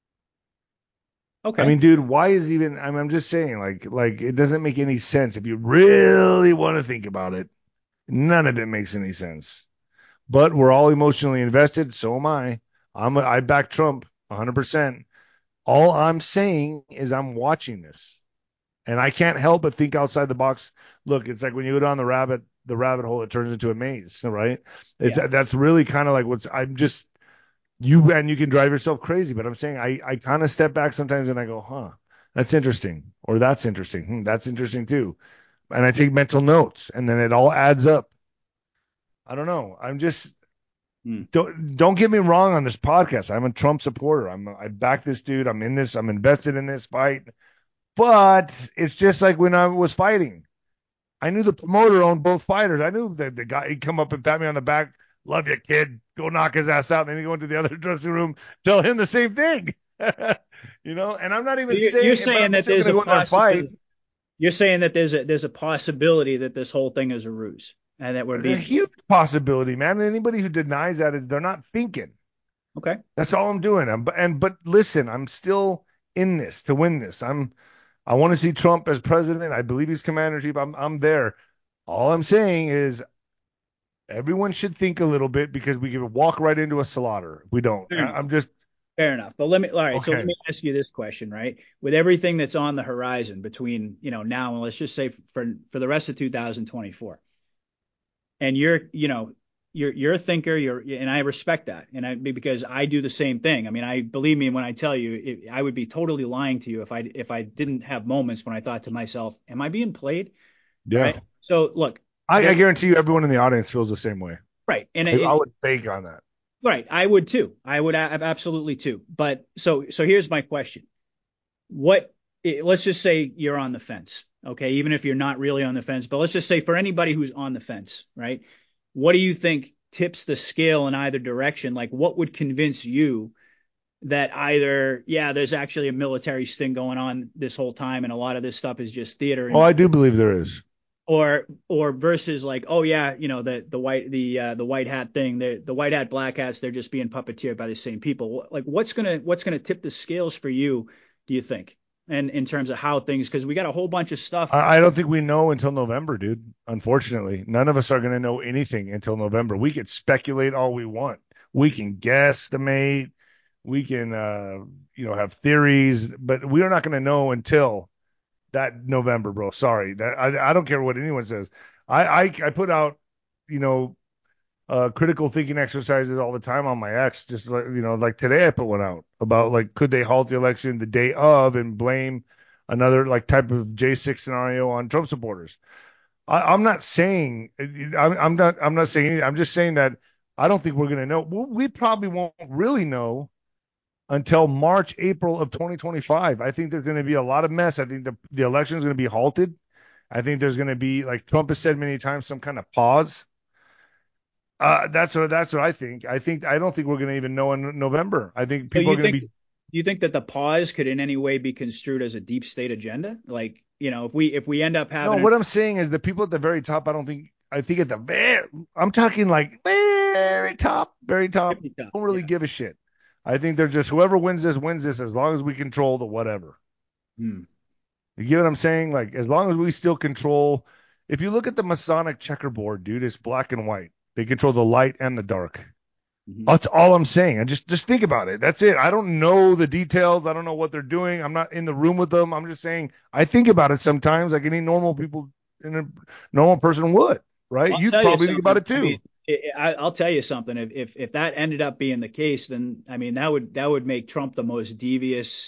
I Okay. mean, dude, why is even? I'm, I'm just saying, like, like it doesn't make any sense if you really want to think about it. None of it makes any sense. But we're all emotionally invested. So am I. I'm a, I back Trump one hundred percent. All I'm saying is I'm watching this, and I can't help but think outside the box. Look, it's like when you go down the rabbit the rabbit hole, it turns into a maze, right? It's Yeah. that's really kind of like what's I'm just you and you can drive yourself crazy, but I'm saying I I kind of step back sometimes and I go, huh, that's interesting, or that's interesting, hmm, that's interesting too, and I take mental notes, and then it all adds up. I don't know. I'm just Hmm. don't don't get me wrong on this podcast. I'm a Trump supporter. I'm I back this dude. I'm in this. I'm invested in this fight. But it's just like when I was fighting. I knew the promoter owned both fighters. I knew that the guy he'd come up and pat me on the back, love you, kid, go knock his ass out. And then he'd go into the other dressing room, tell him the same thing. you know, and I'm not even You're, you're saying, but saying I'm that still there's gonna a go in there and fight. possibility. You're saying that there's a there's a possibility that this whole thing is a ruse. and that we're A being huge possibility, man. Anybody who denies that is they're not thinking. okay. That's all I'm doing. I'm, and but listen, I'm still in this to win this. I'm I want to see Trump as president. I believe he's commander in chief. I'm I'm there. All I'm saying is everyone should think a little bit because we could walk right into a slaughter. We don't. Fair I, enough. I'm just Fair enough. But let me, all right. So let okay. me ask you this question, right? With everything that's on the horizon between, you know, now and let's just say for for the rest of two thousand twenty-four, and you're, you know, you're you're a thinker, you're, and I respect that, and I because I do the same thing. I mean, I believe me when I tell you, it, I would be totally lying to you if I if I didn't have moments when I thought to myself, "Am I being played?" Yeah. Right. So look, I, I there, guarantee you everyone in the audience feels the same way. right, and I, I it, would bank on that. right, I would too. I would a- absolutely too. But so so here's my question. What let's just say you're on the fence, okay? Even if you're not really on the fence, but let's just say for anybody who's on the fence, right? What do you think tips the scale in either direction? Like what would convince you that either, yeah, there's actually a military sting going on this whole time and a lot of this stuff is just theater Well, and I do believe there is. or or versus like, oh yeah, you know, the the white the uh, the white hat thing, the the white hat black hats, they're just being puppeteered by the same people. Like what's gonna what's gonna tip the scales for you, do you think? And in terms of how things, because we got a whole bunch of stuff. I, I don't think we know until November, dude. Unfortunately, none of us are going to know anything until November. We could speculate all we want. We can guesstimate. We can, uh, you know, have theories, but we are not going to know until that November, bro. Sorry, that I, I don't care what anyone says. I, I, I put out, you know, uh, critical thinking exercises all the time on my X. Just like you know, like today I put one out about like could they halt the election the day of and blame another like type of J six scenario on Trump supporters. I, I'm not saying I'm, I'm not I'm not saying anything. I'm just saying that I don't think we're gonna know. We we probably won't really know until March, April of twenty twenty-five. I think there's going to be a lot of mess. I think the the election is going to be halted. I think there's going to be, like Trump has said many times, some kind of pause. Uh, that's what that's what I think. I think I don't think we're going to even know in November. I think So people are you going think to be. do you think that the pause could in any way be construed as a deep state agenda? Like, you know, if we if we end up No, having an what I'm saying is the people at the very top. I don't think. I think at the very. I'm talking like very top, very top. fifty top, Don't really yeah. give a shit. I think they're just whoever wins this wins this as long as we control the whatever. Hmm. You get what I'm saying? Like as long as we still control. If you look at the Masonic checkerboard, dude, it's black and white. They control the light and the dark. Hmm. That's all I'm saying. And just just think about it. That's it. I don't know the details. I don't know what they're doing. I'm not in the room with them. I'm just saying I think about it sometimes, like any normal people, in a normal person would, right? I'll You tell you probably think about something. it I mean, too. it, I, I'll tell you something. If, if if that ended up being the case, then I mean that would that would make Trump the most devious,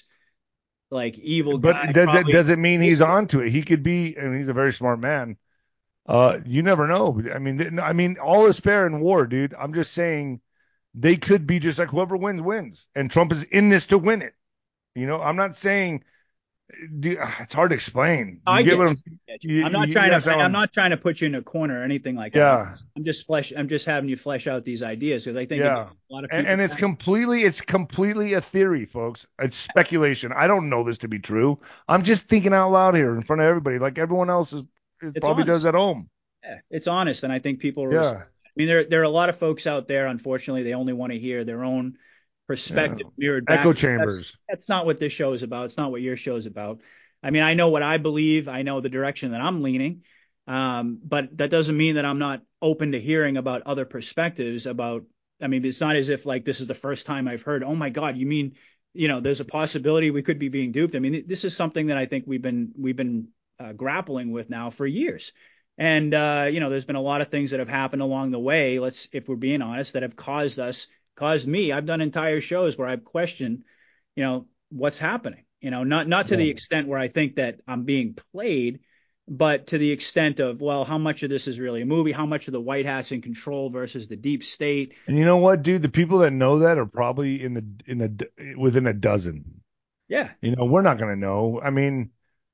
like evil guy But does it probably does it in mean he's history. on to it? He could be, and he's a very smart man. Uh, you never know. I mean, I mean, all is fair in war, dude. I'm just saying they could be just like whoever wins wins, and Trump is in this to win it. You know, I'm not saying do, it's hard to explain. You I get get what you. I'm I get you. you, I'm not you trying to. understand what I'm I'm not trying to put you in a corner or anything like that. I'm yeah. just, I'm just flesh. I'm just having you flesh out these ideas because I think again, Yeah. a lot of And, people. and it's completely it's completely a theory, folks. It's speculation. I don't know this to be true. I'm just thinking out loud here in front of everybody, like everyone else is, is It's probably does honest. at home. Yeah, it's honest, and I think people. Res- Yeah. I mean, there there are a lot of folks out there. Unfortunately, they only want to hear their own Yeah. perspective mirrored back. Echo That's chambers. that's not what this show is about. It's not what your show is about. I mean, I know what I believe. I know the direction that I'm leaning, um, but that doesn't mean that I'm not open to hearing about other perspectives. About, I mean, it's not as if like this is the first time I've heard. Oh my God, you mean, you know, there's a possibility we could be being duped. I mean, this is something that I think we've been we've been uh, grappling with now for years. And uh, you know, there's been a lot of things that have happened along the way. Let's, if we're being honest, that have caused us, caused me. I've done entire shows where I've questioned, you know, what's happening. You know, not not to Yeah. the extent where I think that I'm being played, but to the extent of, well, how much of this is really a movie? How much of the White House in control versus the deep state? And you know what, dude? The people that know that are probably in the in a within a dozen. Yeah, You know, we're not gonna know. I mean,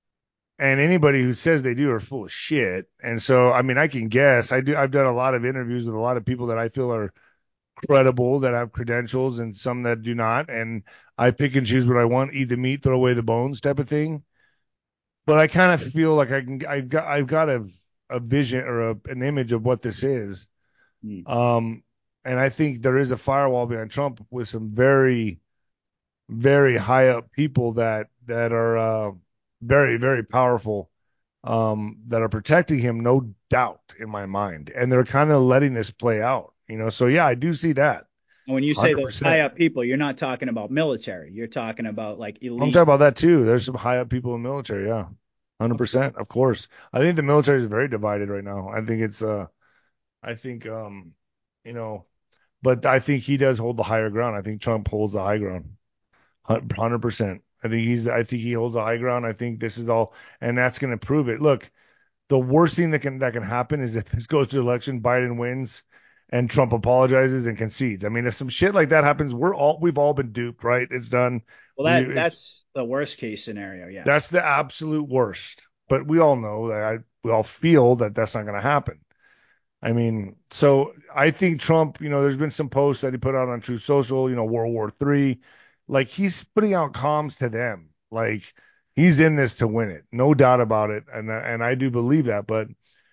and anybody who says they do are full of shit. And so, I mean, I can guess. I do. I've done a lot of interviews with a lot of people that I feel are credible, that have credentials, and some that do not. And I pick and choose what I want, eat the meat, throw away the bones, type of thing. But I kind of feel like I can. I've got. I've got to. a vision or a, an image of what this is. Mm. Um, and I think there is a firewall behind Trump with some very, very high up people that that are uh, very, very powerful, um, that are protecting him, no doubt in my mind. And they're kind of letting this play out, you know. So yeah, I do see that, And when you say those high one hundred percent. up people, you're not talking about military. You're talking about like I'm elite. talking about that too. There's some high up people in the military, yeah. one hundred percent, of course. I think the military is very divided right now. I think it's uh I think um you know, but I think he does hold the higher ground. I think Trump holds the high ground. one hundred percent. I think he's I think he holds the high ground. I think this is all, and that's going to prove it. Look, the worst thing that can that can happen is if this goes to election, Biden wins and Trump apologizes and concedes. I mean, if some shit like that happens, we're all we've all been duped, right? It's done. Well, We that it's that's the worst case scenario. Yeah. That's the absolute worst. But we all know that I, we all feel that that's not going to happen. I mean, so I think Trump, you know, there's been some posts that he put out on True Social, you know, World War Three, like he's putting out comms to them, like he's in this to win it, no doubt about it, and and I do believe that. But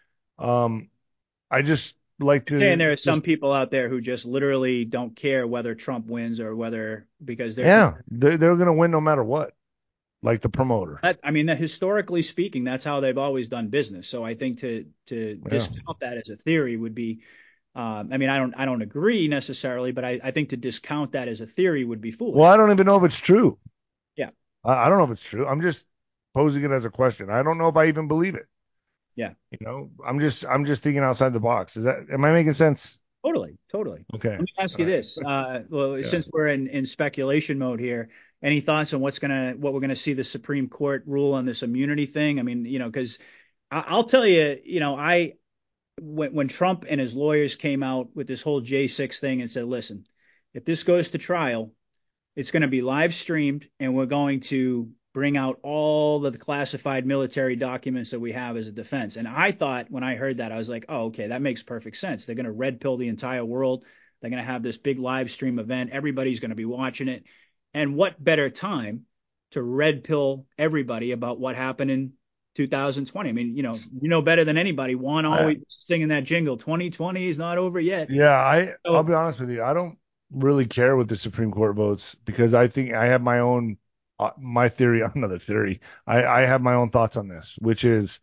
um, I just like Saying to there are just some people out there who just literally don't care whether Trump wins or whether because they're yeah, they're they're gonna win no matter what, like the promoter. that, I mean, that historically speaking, that's how they've always done business. So I think to to Yeah. discount that as a theory would be, um, I mean, I don't I don't agree necessarily, but I, I think to discount that as a theory would be Well, foolish. I don't even know if it's true. Yeah, I, I don't know if it's true. I'm just posing it as a question. I don't know if I even believe it. yeah, You know, I'm just I'm just thinking outside the box. Is that am I making sense? totally, totally. Okay. Let me ask All you right. this: uh, well, Yeah. since we're in in speculation mode here, any thoughts on what's gonna what we're gonna see the Supreme Court rule on this immunity thing? I mean, you know, because I'll tell you, you know, I when when Trump and his lawyers came out with this whole J six thing and said, listen, if this goes to trial, it's going to be live streamed, and we're going to bring out all the classified military documents that we have as a defense. And I thought when I heard that, I was like, oh, okay, that makes perfect sense. They're going to red pill the entire world. They're going to have this big live stream event. Everybody's going to be watching it. And what better time to red pill everybody about what happened in two thousand twenty? I mean, you know, you know better than anybody. Juan I always singing that jingle, twenty twenty is not over yet. yeah, I I'll So be honest with you. I don't really care what the Supreme Court votes because I think I have my own uh, my theory, another theory. I I have my own thoughts on this, which is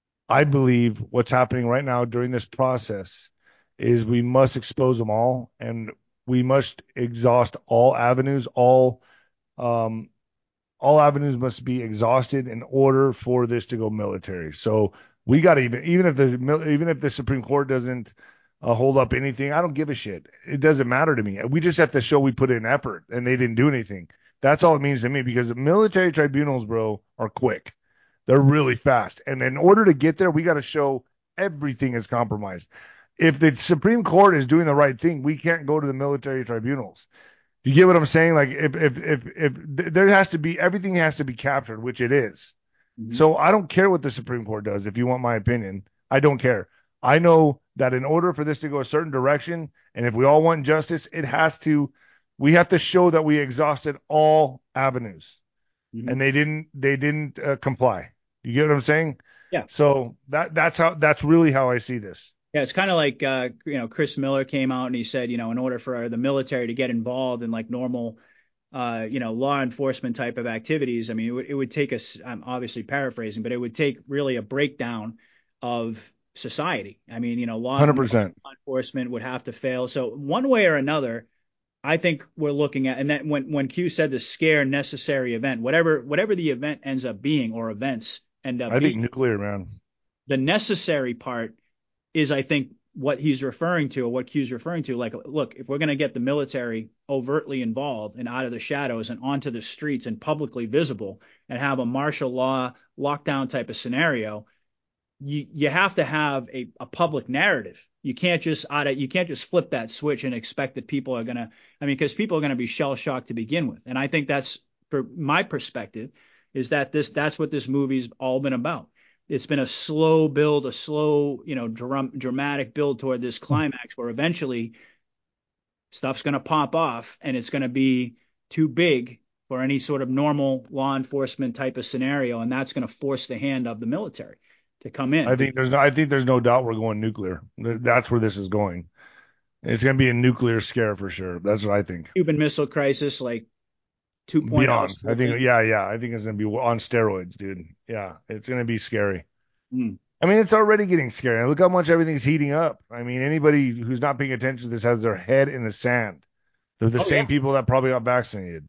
I believe what's happening right now during this process is we must expose them all and we must exhaust all avenues, all um all avenues must be exhausted in order for this to go military. So we got to even even if the even if the Supreme Court doesn't uh, hold up anything, I don't give a shit. It doesn't matter to me. We just have to show we put in effort, and they didn't do anything. That's all it means to me because military tribunals, bro, are quick. They're really fast, and in order to get there, we got to show everything is compromised. If the Supreme Court is doing the right thing, we can't go to the military tribunals. You get what I'm saying? Like if if if if there has to be everything has to be captured, which it is. mhm. So I don't care what the Supreme Court does. If you want my opinion, I don't care. I know that in order for this to go a certain direction, and if we all want justice, it has to. We have to show that we exhausted all avenues, Mhm. and they didn't. They didn't uh, comply. You get what I'm saying? Yeah. So that that's how that's really how I see this. Yeah, it's kind of like uh, you know, Chris Miller came out and he said, you know, in order for the military to get involved in like normal, uh, you know, law enforcement type of activities, I mean, it would, it would take us, I'm obviously paraphrasing, but it would take really a breakdown of society. I mean, you know, law, one hundred law percent. enforcement would have to fail. So one way or another, I think we're looking at, and that when when Q said the scare necessary event, whatever whatever the event ends up being or events end up I think being, nuclear, man. the necessary part is I think what he's referring to or what Q's referring to. Like, look, if we're going to get the military overtly involved and out of the shadows and onto the streets and publicly visible and have a martial law lockdown type of scenario, you you have to have a, a public narrative. You can't just out of, you can't just flip that switch and expect that people are gonna. I mean, because people are gonna be shell shocked to begin with, and I think that's for my perspective is that this that's what this movie's all been about. It's been a slow build, a slow, you know, dram- dramatic build toward this climax where eventually stuff's going to pop off and it's going to be too big for any sort of normal law enforcement type of scenario. And that's going to force the hand of the military. to come in. I think there's no, I think there's no doubt we're going nuclear. That's where this is going. It's going to be a nuclear scare for sure. That's what I think. Cuban Missile Crisis, like 2.0 Beyond. I sort of thing. think, yeah, yeah. I think it's going to be on steroids, dude. Yeah, it's going to be scary. Mm. I mean, it's already getting scary. Look how much everything's heating up. I mean, anybody who's not paying attention to this has their head in the sand. They're the Oh yeah. same people that probably got vaccinated.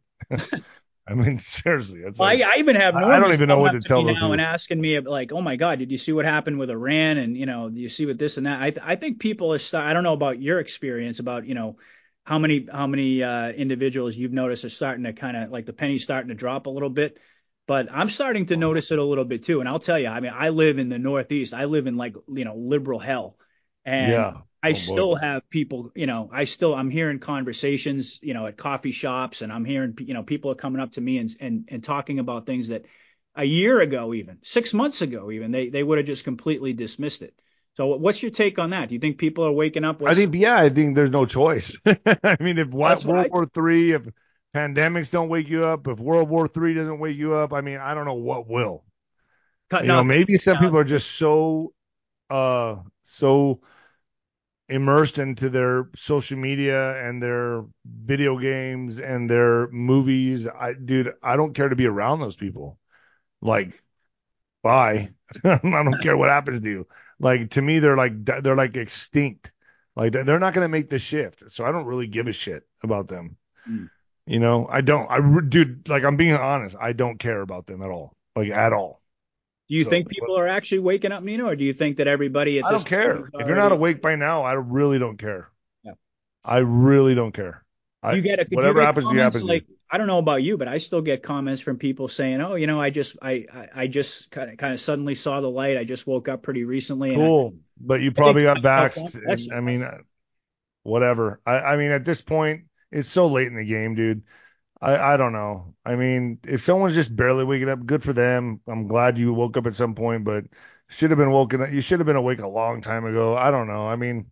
I mean, seriously, it's Well, I, like I even have I I don't normies even know coming what up to to me tell those now and people. asking me like, "Oh my God, did you see what happened with Iran?" And you know, do you see what this and that? I I think people are. Start, I don't know about your experience about you know how many how many uh, individuals you've noticed are starting to kind of like the penny's starting to drop a little bit, but I'm starting to notice it a little bit too. And I'll tell you, I mean, I live in the Northeast. I live in like you know liberal hell, and Yeah. I Oh boy. still have people, you know, I still I'm hearing conversations, you know, at coffee shops, and I'm hearing, you know, people are coming up to me and and and talking about things that a year ago, even six months ago, even they they would have just completely dismissed it. So, what's your take on that? Do you think people are waking up? I What's think, yeah, I think there's no choice. I mean, if what That's what World I War Three, if pandemics don't wake you up, if World War Three doesn't wake you up, I mean, I don't know what will. cutting You know, out. maybe some people are just so uh so immersed into their social media and their video games and their movies. I dude, I don't care to be around those people. Like, bye. I don't care what happens to you. Like to me, they're like they're like extinct. Like they're not gonna make the shift. So I don't really give a shit about them. Mm. You know, I don't. I dude, like I'm being honest. I don't care about them at all. Like at all. Do you So think people are actually waking up, Nino, or do you think that everybody at I this don't point is care. If you're not already? awake by now, I really don't care. Yeah. I really don't care. Do I you get a, do you whatever get happens to you comments happens to you. like I don't know about you, but I still get comments from people saying, "Oh, you know, I just I I, I just kind of kind of suddenly saw the light. I just woke up pretty recently, and I Cool, but you I think probably got that's how vaxxed, and far-fetched it I was." mean, whatever. I I mean, at this point, it's so late in the game, dude. I I don't know. I mean, if someone's just barely waking up, good for them. I'm glad you woke up at some point, but should have been woken up. You should have been awake a long time ago. I don't know. I mean,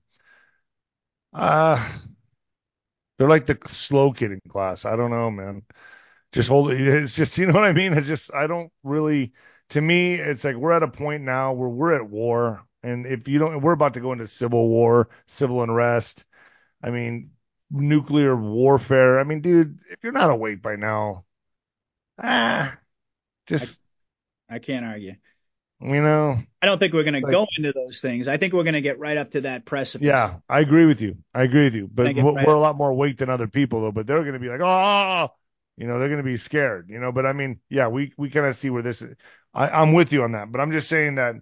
uh, they're like the slow kid in class. I don't know, man. Just hold it. It's just, you know what I mean? It's just, I don't really, to me, it's like we're at a point now where we're at war. And if you don't, we're about to go into civil war, civil unrest. I mean, nuclear warfare. I mean, dude, if you're not awake by now, ah, I just, I can't argue. you know, I don't think we're going to like, go into those things. I think we're going to get right up to that precipice. yeah, I agree with you. I agree with you. But Going to get right we're up. a lot more awake than other people, though. But they're going to be like, oh, you know, they're going to be scared, you know. But I mean, yeah, we we kind of see where this is. I, I'm with you on that. But I'm just saying that,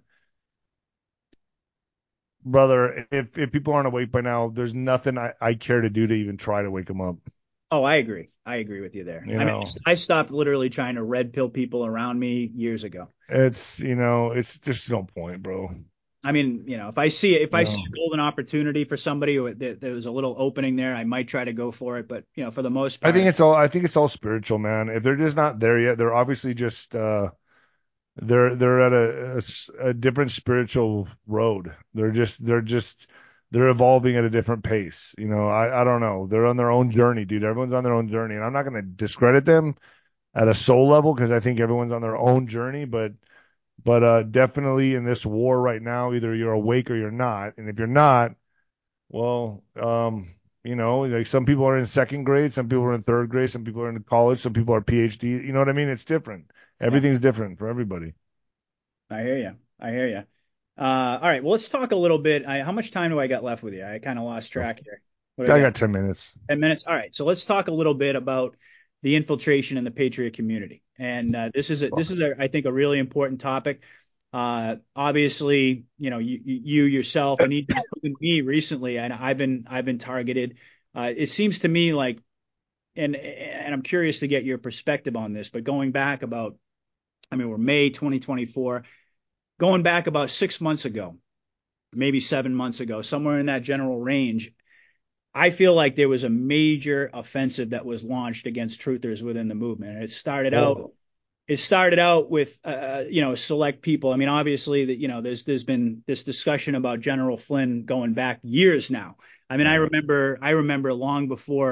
brother, if if people aren't awake by now, there's nothing I, I care to do to even try to wake them up. Oh, I agree. I agree with you there. You I mean, know, I stopped literally trying to red pill people around me years ago. it's you know, it's just no point, bro. I mean, you know, if I see if You I see know, a golden opportunity for somebody who there, there was a little opening there, I might try to go for it. But you know, for the most I think part, it's all I think it's all spiritual, man. If they're just not there yet, they're obviously just uh they're they're at a, a s- a different spiritual road. They're just they're just they're evolving at a different pace. You know, I I don't know. They're on their own journey, dude. Everyone's on their own journey, and I'm not going to discredit them at a soul level because I think everyone's on their own journey, but but uh definitely in this war right now, either you're awake or you're not. And if you're not, well, um you know, like some people are in second grade, some people are in third grade, some people are in college, some people are PhD. You know what I mean? It's different. yeah, Everything's different for everybody. I hear you. I hear you. Uh, all right, well, let's talk a little bit. I, how much time do I got left with you? I kind of lost track here. What do I I got? got ten minutes. ten minutes. All right, so let's talk a little bit about the infiltration in the Patriot community. And uh, this is a, this is a, I think a really important topic. Uh, obviously, you know, you, you yourself and even, even me recently, and I've been I've been targeted. Uh, it seems to me like, and and I'm curious to get your perspective on this. But going back about, I mean, we're May twenty twenty-four. Going back about six months ago, maybe seven months ago, somewhere in that general range, I feel like there was a major offensive that was launched against truthers within the movement. And it started out Oh, it started out with uh, you know select people. I mean, obviously that you know there's there's been this discussion about General Flynn going back years now. I mean, I yeah. remember I remember long before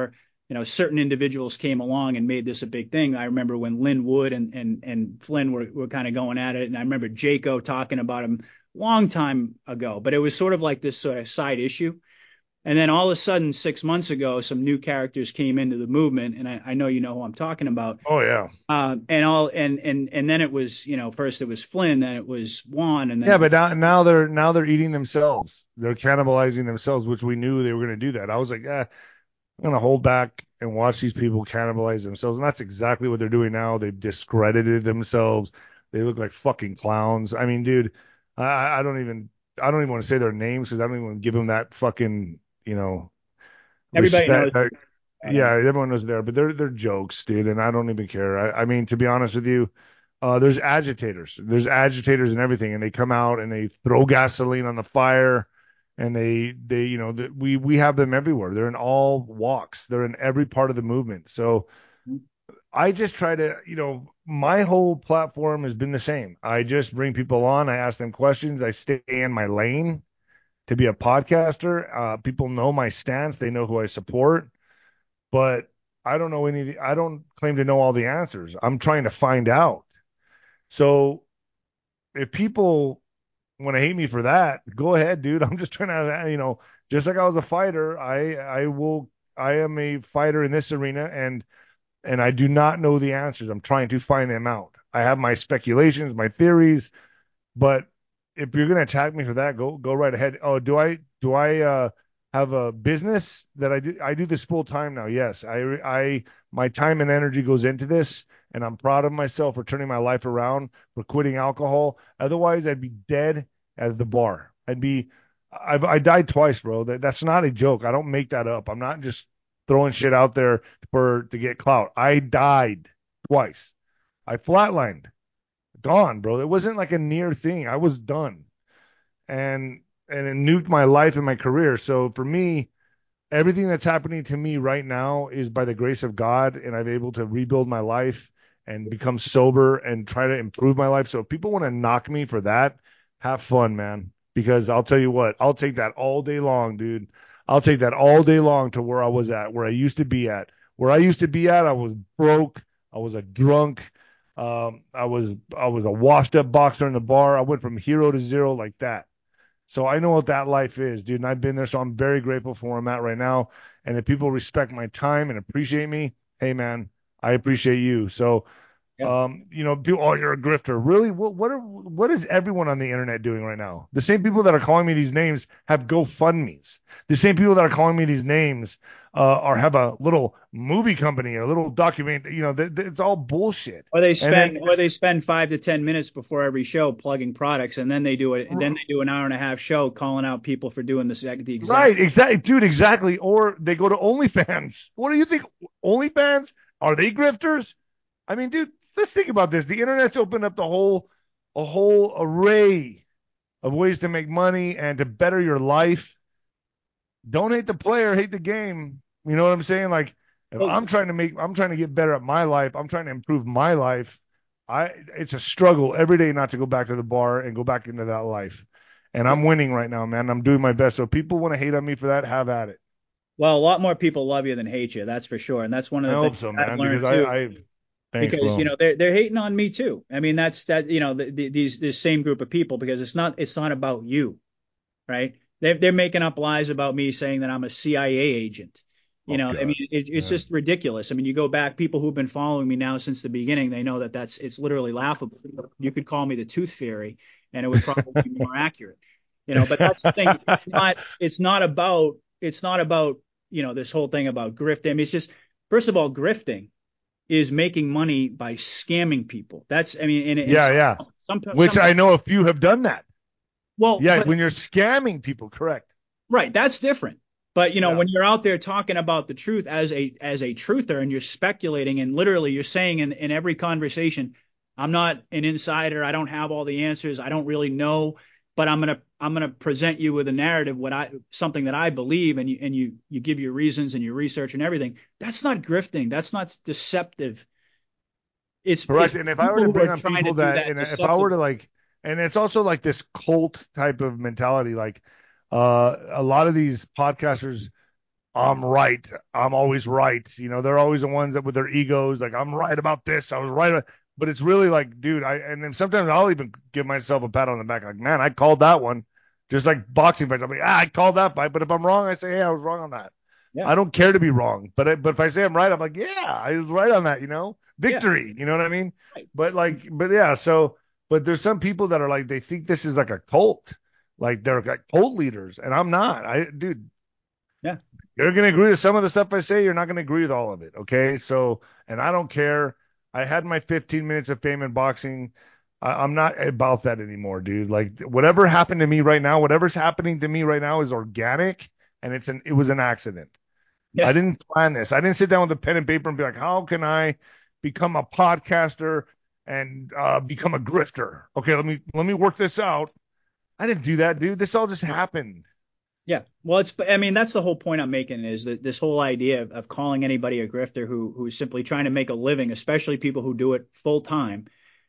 you know, certain individuals came along and made this a big thing. I remember when Lynn Wood and and and Flynn were were kind of going at it, and I remember Jaco talking about him long time ago, but it was sort of like this sort of side issue. And then all of a sudden, six months ago, some new characters came into the movement, and I, I know you know who I'm talking about. Oh yeah. Uh, and all and and and then it was, you know, first it was Flynn, then it was Juan, and then Yeah, it was, but now, now they're now they're eating themselves. They're cannibalizing themselves, which we knew they were going to do that. I was like, eh, I'm going to hold back and watch these people cannibalize themselves. And that's exactly what they're doing now. They've discredited themselves. They look like fucking clowns. I mean, dude, I, I don't even I don't even want to say their names because I don't even want to give them that fucking, you know, everybody knows respect. That, about yeah, him. everyone knows there, but they're they're jokes, dude, and I don't even care. I, I mean, to be honest with you, uh, there's agitators. There's agitators and everything, and they come out and they throw gasoline on the fire, and they they you know the, we we have them everywhere. They're in all walks. They're in every part of the movement. So I just try to, you know, my whole platform has been the same. I just bring people on. I ask them questions. I stay in my lane to be a podcaster. Uh, people know my stance. They know who I support, but I don't know any. I don't claim to know all the answers. I'm trying to find out. So if people want to hate me for that, go ahead, dude. I'm just trying to, you know, just like I was a fighter, I I will. I am a fighter in this arena, and and I do not know the answers. I'm trying to find them out. I have my speculations, my theories, but if you're gonna attack me for that, go go right ahead. Oh, do I do I uh, have a business that I do? I do this full time now. Yes, I I my time and energy goes into this, and I'm proud of myself for turning my life around, for quitting alcohol. Otherwise, I'd be dead at the bar. I'd be I I died twice, bro. That that's not a joke. I don't make that up. I'm not just throwing shit out there for to get clout. I died twice. I flatlined, gone, bro. It wasn't like a near thing. I was done, and and it nuked my life and my career. So for me, everything that's happening to me right now is by the grace of God, and I'm able to rebuild my life and become sober and try to improve my life. So if people want to knock me for that, have fun, man. Because I'll tell you what, I'll take that all day long, dude. I'll take that all day long to where I was at, where I used to be at. Where I used to be at, I was broke. I was a drunk. Um, I was I was a washed up boxer in the bar. I went from hero to zero like that. So I know what that life is, dude, and I've been there. So I'm very grateful for where I'm at right now. And if people respect my time and appreciate me, hey man, I appreciate you. So Yeah. um, you know, people, oh, you're a grifter. Really? What what are what is everyone on the internet doing right now? The same people that are calling me these names have GoFundMe's. The same people that are calling me these names uh, are have a little movie company or a little document. You know, th- th- it's all bullshit. Or they And then spend or they spend five to ten minutes before every show plugging products, and then they do it. And then they do an hour and a half show calling out people for doing this the exact. right, exactly, dude, exactly. Or they go to OnlyFans. What do you think? OnlyFans? Are they grifters? I mean, dude, let's think about this. The internet's opened up the whole a whole array of ways to make money and to better your life. Don't hate the player, hate the game. You know what I'm saying? Like if Well, I'm trying to make I'm trying to get better at my life, I'm trying to improve my life. I it's a struggle every day not to go back to the bar and go back into that life. And I'm winning right now, man. I'm doing my best. So if people want to hate on me for that, have at it. well, a lot more people love you than hate you, that's for sure. And that's one I of the hope things so, I've man, because learned I, too. I thanks, Because you bro. know they're they're hating on me too. I mean that's that you know the, the, these this same group of people, because it's not it's not about you, right? They're they're making up lies about me saying that I'm a C I A agent. You Oh know, I mean God, it, it's man. just ridiculous. I mean, you go back, people who've been following me now since the beginning, they know that that's it's literally laughable. You could call me the Tooth Fairy, and it would probably be more accurate. You know, but that's the thing. It's not it's not about it's not about you know this whole thing about grifting. I mean, it's just first of all, grifting is making money by scamming people. That's, I mean, and, and Yeah, some, yeah. some, Which some, I know a few have done that. well, Yeah, but when you're scamming people, correct. right, that's different. But you know, Yeah. when you're out there talking about the truth as a as a truther, and you're speculating, and literally you're saying in in every conversation, I'm not an insider, I don't have all the answers, I don't really know, but I'm gonna I'm gonna present you with a narrative, what I something that I believe, and you and you you give your reasons and your research and everything. That's not grifting. That's not deceptive. It's it's Correct. And if I were people to who bring are on trying to people do that, that and if I were deceptive. to like, and it's also like this cult type of mentality, like uh, a lot of these podcasters I'm right. I'm always right. You know, they're always the ones that with their egos, like I'm right about this. I was right. About, but it's really like, dude, I, and then sometimes I'll even give myself a pat on the back. Like, man, I called that one. Just like boxing fights. I'm like, ah, I called that fight. But if I'm wrong, I say, hey, I was wrong on that. Yeah. I don't care to be wrong. But I, but if I say I'm right, I'm like, yeah, I was right on that, you know, Yeah. victory. You know what I mean? Right. But like, but yeah, so, but there's some people that are like, they think this is like a cult. Like they're like cult leaders. And I'm not. I, dude, Yeah. you're going to agree with some of the stuff I say. You're not going to agree with all of it. Okay. So, and I don't care. I had my fifteen minutes of fame in boxing. I, I'm not about that anymore, dude. Like whatever happened to me right now, whatever's happening to me right now is organic and it's an, it was an accident. I Yeah. didn't plan this. I didn't sit down with a pen and paper and be like, how can I become a podcaster and uh, become a grifter? Okay. Let me, let me work this out. I didn't do that, dude. This all just happened. Yeah. Well, it's, I mean, that's the whole point I'm making is that this whole idea of, of calling anybody a grifter who, who's simply trying to make a living, especially people who do it full time.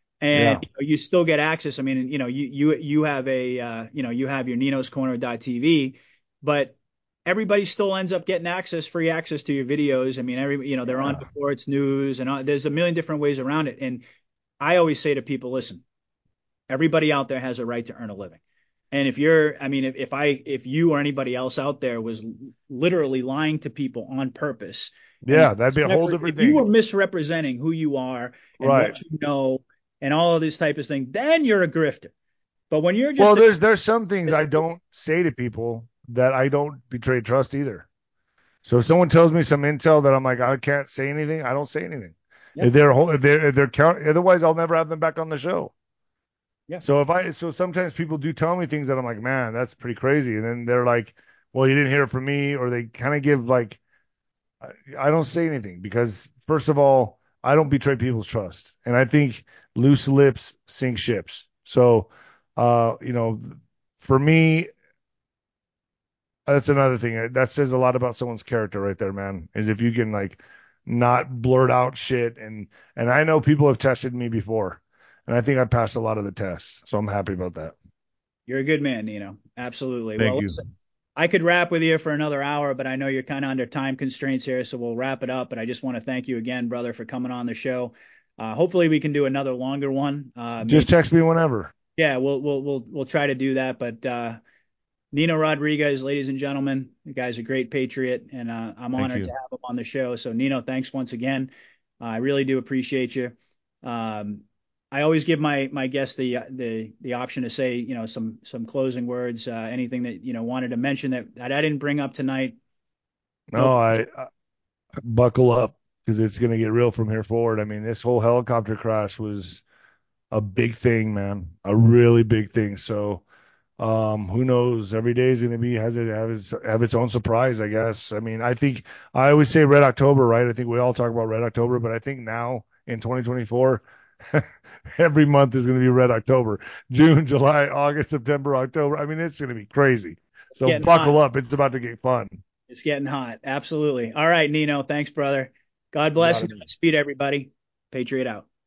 And Yeah. you know, you still get access. I mean, you know, you, you, you have a, uh, you know, you have your Nino's Corner dot T V, but everybody still ends up getting access, free access to your videos. I mean, every, you know, they're on Yeah. before it's news and all, there's a million different ways around it. And I always say to people, listen, everybody out there has a right to earn a living. And if you're, I mean, if, if I, if you or anybody else out there was literally lying to people on purpose and Yeah. That'd be a whole different if you thing. were misrepresenting who you are and Right. what you know and all of this type of thing, then you're a grifter. But when you're Well, just, a, there's there's some things I don't say to people that I don't betray trust either. So if someone tells me some intel that I'm like I can't say anything, I don't say anything. yeah, If they're whole, if they're if they're count, otherwise I'll never have them back on the show. yeah, So if I so sometimes people do tell me things that I'm like, man, that's pretty crazy, and then they're like, well, you didn't hear it from me, or they kind of give like I, I don't say anything because first of all, I don't betray people's trust, and I think loose lips sink ships. So, uh, you know, for me, that's another thing that says a lot about someone's character right there, man. Is if you can like not blurt out shit and and I know people have tested me before, and I think I passed a lot of the tests, so I'm happy about that. you're a good man, Nino. Absolutely. Thank Well, you. listen, I could rap with you for another hour, but I know you're kind of under time constraints here, so we'll wrap it up. But I just want to thank you again, brother, for coming on the show. Uh, hopefully, we can do another longer one. Uh, Just maybe, text me whenever. yeah, we'll we'll we'll we'll try to do that. But uh, Nino Rodriguez, ladies and gentlemen, the guy's a great patriot, and uh, I'm Thank honored to you. have him on the show. So, Nino, thanks once again. Uh, I really do appreciate you. Um, I always give my my guests the the the option to say, you know, some some closing words, uh, anything that you know wanted to mention that, that I didn't bring up tonight. No, No, I, I buckle up because it's gonna get real from here forward. I mean, this whole helicopter crash was a big thing, man, a really big thing. So Um, who knows? Every day is going to be has it have its have its own surprise, I guess. I mean, I think I always say Red October, right? I think we all talk about Red October, but I think now in twenty twenty-four, every month is going to be Red October. June, July, August, September, October. I mean, it's going to be crazy. it's So getting hot. buckle up. It's about to get fun. It's getting hot. Absolutely. All right, Nino. Thanks, brother. God You bless got and it. Godspeed, everybody. Patriot out.